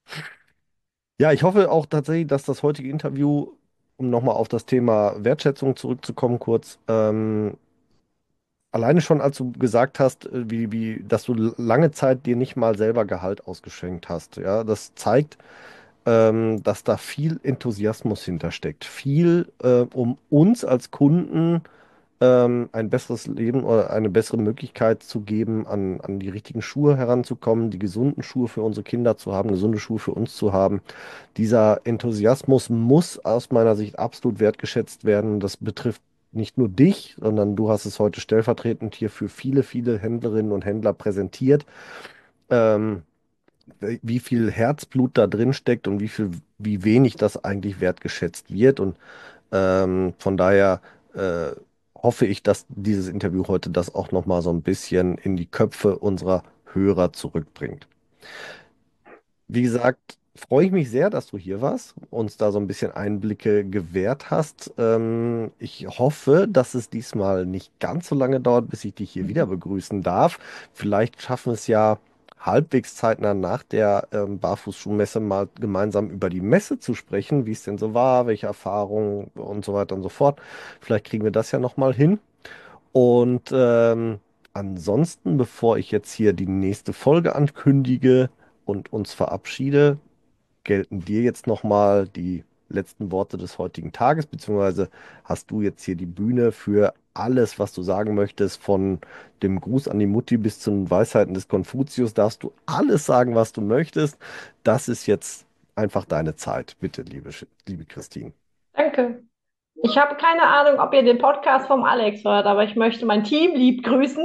Ja, ich hoffe auch tatsächlich, dass das heutige Interview, um nochmal auf das Thema Wertschätzung zurückzukommen, kurz, alleine schon, als du gesagt hast, dass du lange Zeit dir nicht mal selber Gehalt ausgeschenkt hast, ja, das zeigt, dass da viel Enthusiasmus hintersteckt. Viel, um uns als Kunden ein besseres Leben oder eine bessere Möglichkeit zu geben, an die richtigen Schuhe heranzukommen, die gesunden Schuhe für unsere Kinder zu haben, gesunde Schuhe für uns zu haben. Dieser Enthusiasmus muss aus meiner Sicht absolut wertgeschätzt werden. Das betrifft nicht nur dich, sondern du hast es heute stellvertretend hier für viele, viele Händlerinnen und Händler präsentiert. Ähm, Wie viel Herzblut da drin steckt und wie wenig das eigentlich wertgeschätzt wird. Und von daher äh, hoffe ich, dass dieses Interview heute das auch noch mal so ein bisschen in die Köpfe unserer Hörer zurückbringt. Wie gesagt, freue ich mich sehr, dass du hier warst, uns da so ein bisschen Einblicke gewährt hast. Ich hoffe, dass es diesmal nicht ganz so lange dauert, bis ich dich hier wieder begrüßen darf. Vielleicht schaffen wir es ja halbwegs zeitnah nach der Barfußschuhmesse mal gemeinsam über die Messe zu sprechen, wie es denn so war, welche Erfahrungen und so weiter und so fort. Vielleicht kriegen wir das ja noch mal hin. Und ansonsten, bevor ich jetzt hier die nächste Folge ankündige und uns verabschiede, gelten dir jetzt nochmal die letzten Worte des heutigen Tages, beziehungsweise hast du jetzt hier die Bühne für alles, was du sagen möchtest, von dem Gruß an die Mutti bis zu den Weisheiten des Konfuzius, darfst du alles sagen, was du möchtest. Das ist jetzt einfach deine Zeit. Bitte, liebe Christine. Danke. Ich habe keine Ahnung, ob ihr den Podcast vom Alex hört, aber ich möchte mein Team lieb grüßen.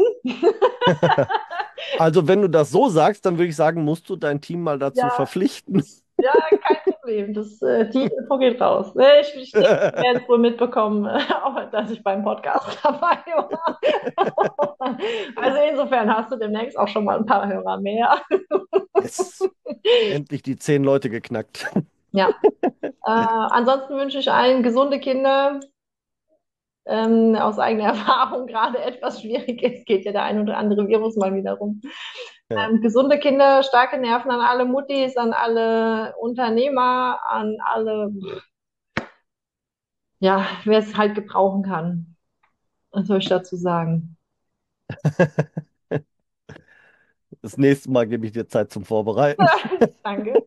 Also, wenn du das so sagst, dann würde ich sagen, musst du dein Team mal dazu Ja, verpflichten. ja, kein Problem. abgeben. Die Info geht raus. Ich werde es wohl mitbekommen, auch dass ich beim Podcast dabei war. Also insofern hast du demnächst auch schon mal ein paar Hörer mehr. Yes. Endlich die 10 Leute geknackt. Ja. Ansonsten wünsche ich allen gesunde Kinder. Aus eigener Erfahrung gerade etwas schwierig ist, geht ja der ein oder andere Virus mal wieder rum. Ja. Gesunde Kinder, starke Nerven an alle Muttis, an alle Unternehmer, an alle, ja, wer es halt gebrauchen kann. Was soll ich dazu sagen? Das nächste Mal gebe ich dir Zeit zum Vorbereiten. Danke.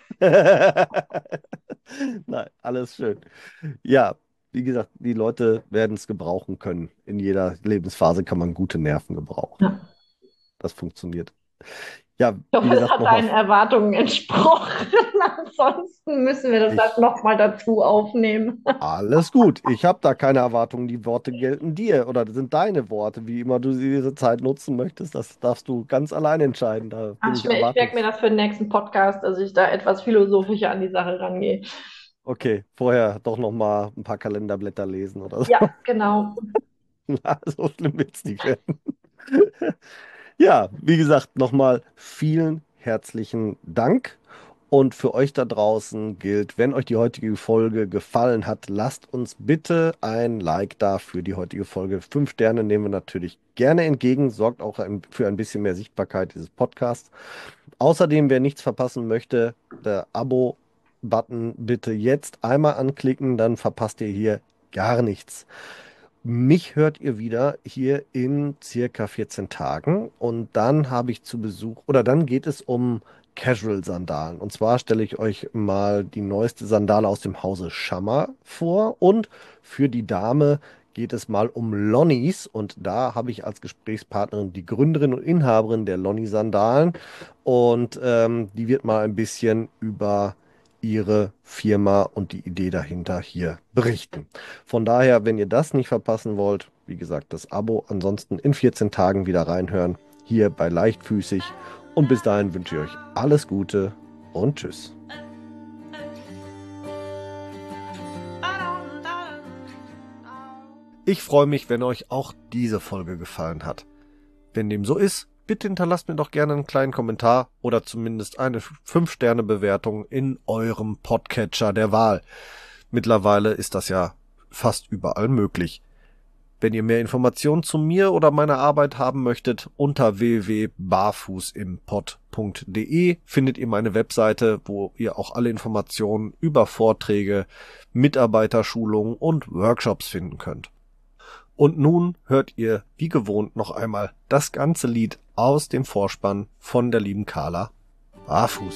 Nein, alles schön. Ja, wie gesagt, die Leute werden es gebrauchen können. In jeder Lebensphase kann man gute Nerven gebrauchen. Ja. Das funktioniert. Ja, Ich wie hoffe, es gesagt, hat deinen Erwartungen entsprochen. Ansonsten müssen wir das nochmal dazu aufnehmen. alles gut. Ich habe da keine Erwartungen. Die Worte gelten dir oder das sind deine Worte. Wie immer du diese Zeit nutzen möchtest, das darfst du ganz allein entscheiden. Da bin ich Ich merke mir das für den nächsten Podcast, dass ich da etwas philosophischer an die Sache rangehe. Okay, vorher doch noch mal ein paar Kalenderblätter lesen oder so. Ja, genau. Na, so schlimm wird es nicht werden. Ja, wie gesagt, nochmal vielen herzlichen Dank. Und für euch da draußen gilt, wenn euch die heutige Folge gefallen hat, lasst uns bitte ein Like da für die heutige Folge. 5 Sterne nehmen wir natürlich gerne entgegen, sorgt auch für ein bisschen mehr Sichtbarkeit dieses Podcasts. Außerdem, wer nichts verpassen möchte, der Abo-Button bitte jetzt einmal anklicken, dann verpasst ihr hier gar nichts. Mich hört ihr wieder hier in circa 14 Tagen und dann habe ich zu Besuch, oder dann geht es um Casual-Sandalen. Und zwar stelle ich euch mal die neueste Sandale aus dem Hause Schammer vor und für die Dame geht es mal um Lonnies und da habe ich als Gesprächspartnerin die Gründerin und Inhaberin der Lonnie-Sandalen und die wird mal ein bisschen über ihre Firma und die Idee dahinter hier berichten. Von daher, wenn ihr das nicht verpassen wollt, wie gesagt, das Abo. Ansonsten in 14 Tagen wieder reinhören, hier bei Leichtfüßig. Und bis dahin wünsche ich euch alles Gute und tschüss. Ich freue mich, wenn euch auch diese Folge gefallen hat. Wenn dem so ist, bitte hinterlasst mir doch gerne einen kleinen Kommentar oder zumindest eine 5-Sterne-Bewertung in eurem Podcatcher der Wahl. Mittlerweile ist das ja fast überall möglich. Wenn ihr mehr Informationen zu mir oder meiner Arbeit haben möchtet, unter www.barfußimpod.de findet ihr meine Webseite, wo ihr auch alle Informationen über Vorträge, Mitarbeiterschulungen und Workshops finden könnt. Und nun hört ihr wie gewohnt noch einmal das ganze Lied aus dem Vorspann von der lieben Carla Barfuß.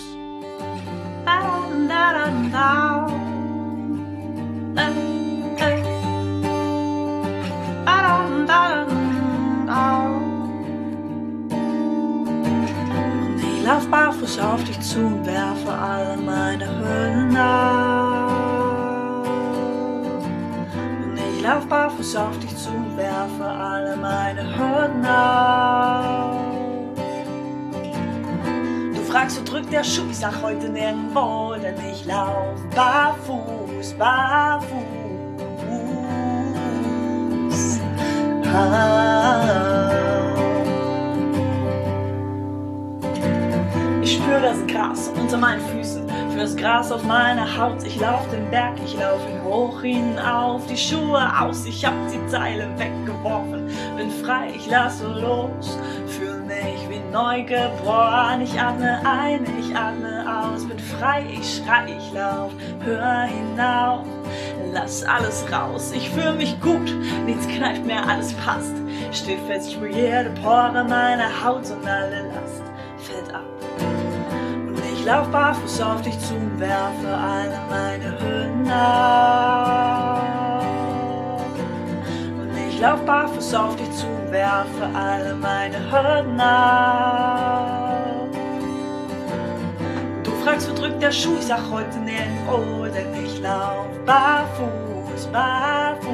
Und ich lauf barfuß auf dich zu und werfe alle meine Hüllen auf. Und ich lauf barfuß auf dich zu und werfe alle meine Hürden auf. Du fragst, wo drückt der Schuh? Ich sag heute nirgendwo, denn ich lauf barfuß, barfuß. Ich spür das Gras unter meinen Füßen, für das Gras auf meiner Haut. Ich lauf den Berg, ich lauf ihn hoch hinauf, die Schuhe aus, ich hab die Teile weggeworfen. Bin frei, ich lasse los, fühl mich wie neu geboren. Ich atme ein, ich atme aus, bin frei, ich schrei, ich lauf, hör hinauf. Lass alles raus, ich fühl mich gut, nichts kneift mehr, alles passt. Steht fest, ich spür jede Pore meiner Haut und alle Last fällt ab. Und ich lauf barfuß auf dich zu und werfe alle meine Hüllen auf. Und ich lauf barfuß auf dich zu und werfe alle meine Hürden auf. Du fragst, wo drückt der Schuh? Ich sag heute nirgendwo, denn ich lauf barfuß, barfuß.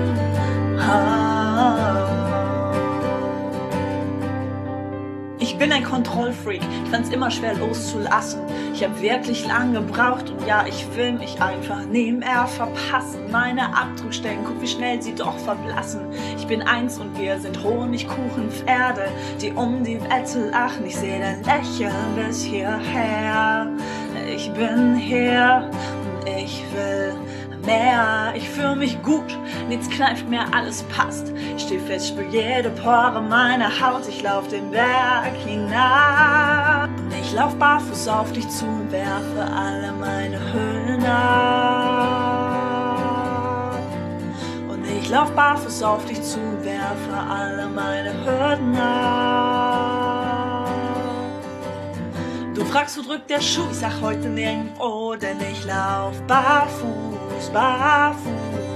Ich bin bin ein Kontrollfreak, ich fand's immer schwer loszulassen. Ich hab wirklich lang gebraucht und ja, ich will mich einfach nie mehr verpassen. Meine Abdruckstellen, guck wie schnell sie doch verblassen. Ich bin eins und wir sind Honigkuchenpferde, die um die Wette lachen. Ich seh dein Lächeln bis hierher. Ich bin hier und ich will mehr. Ich fühl mich gut, nichts kneift mehr, alles passt. Ich steh fest, spür jede Pore meiner Haut. Ich lauf den Berg hinab. Ich lauf barfuß auf dich zu und werfe alle meine Hüllen ab. Und ich lauf barfuß auf dich zu und werfe alle meine Hürden ab. Du fragst, wo drückt der Schuh? Ich sag heute nirgendwo, denn ich lauf barfuß, barfuß.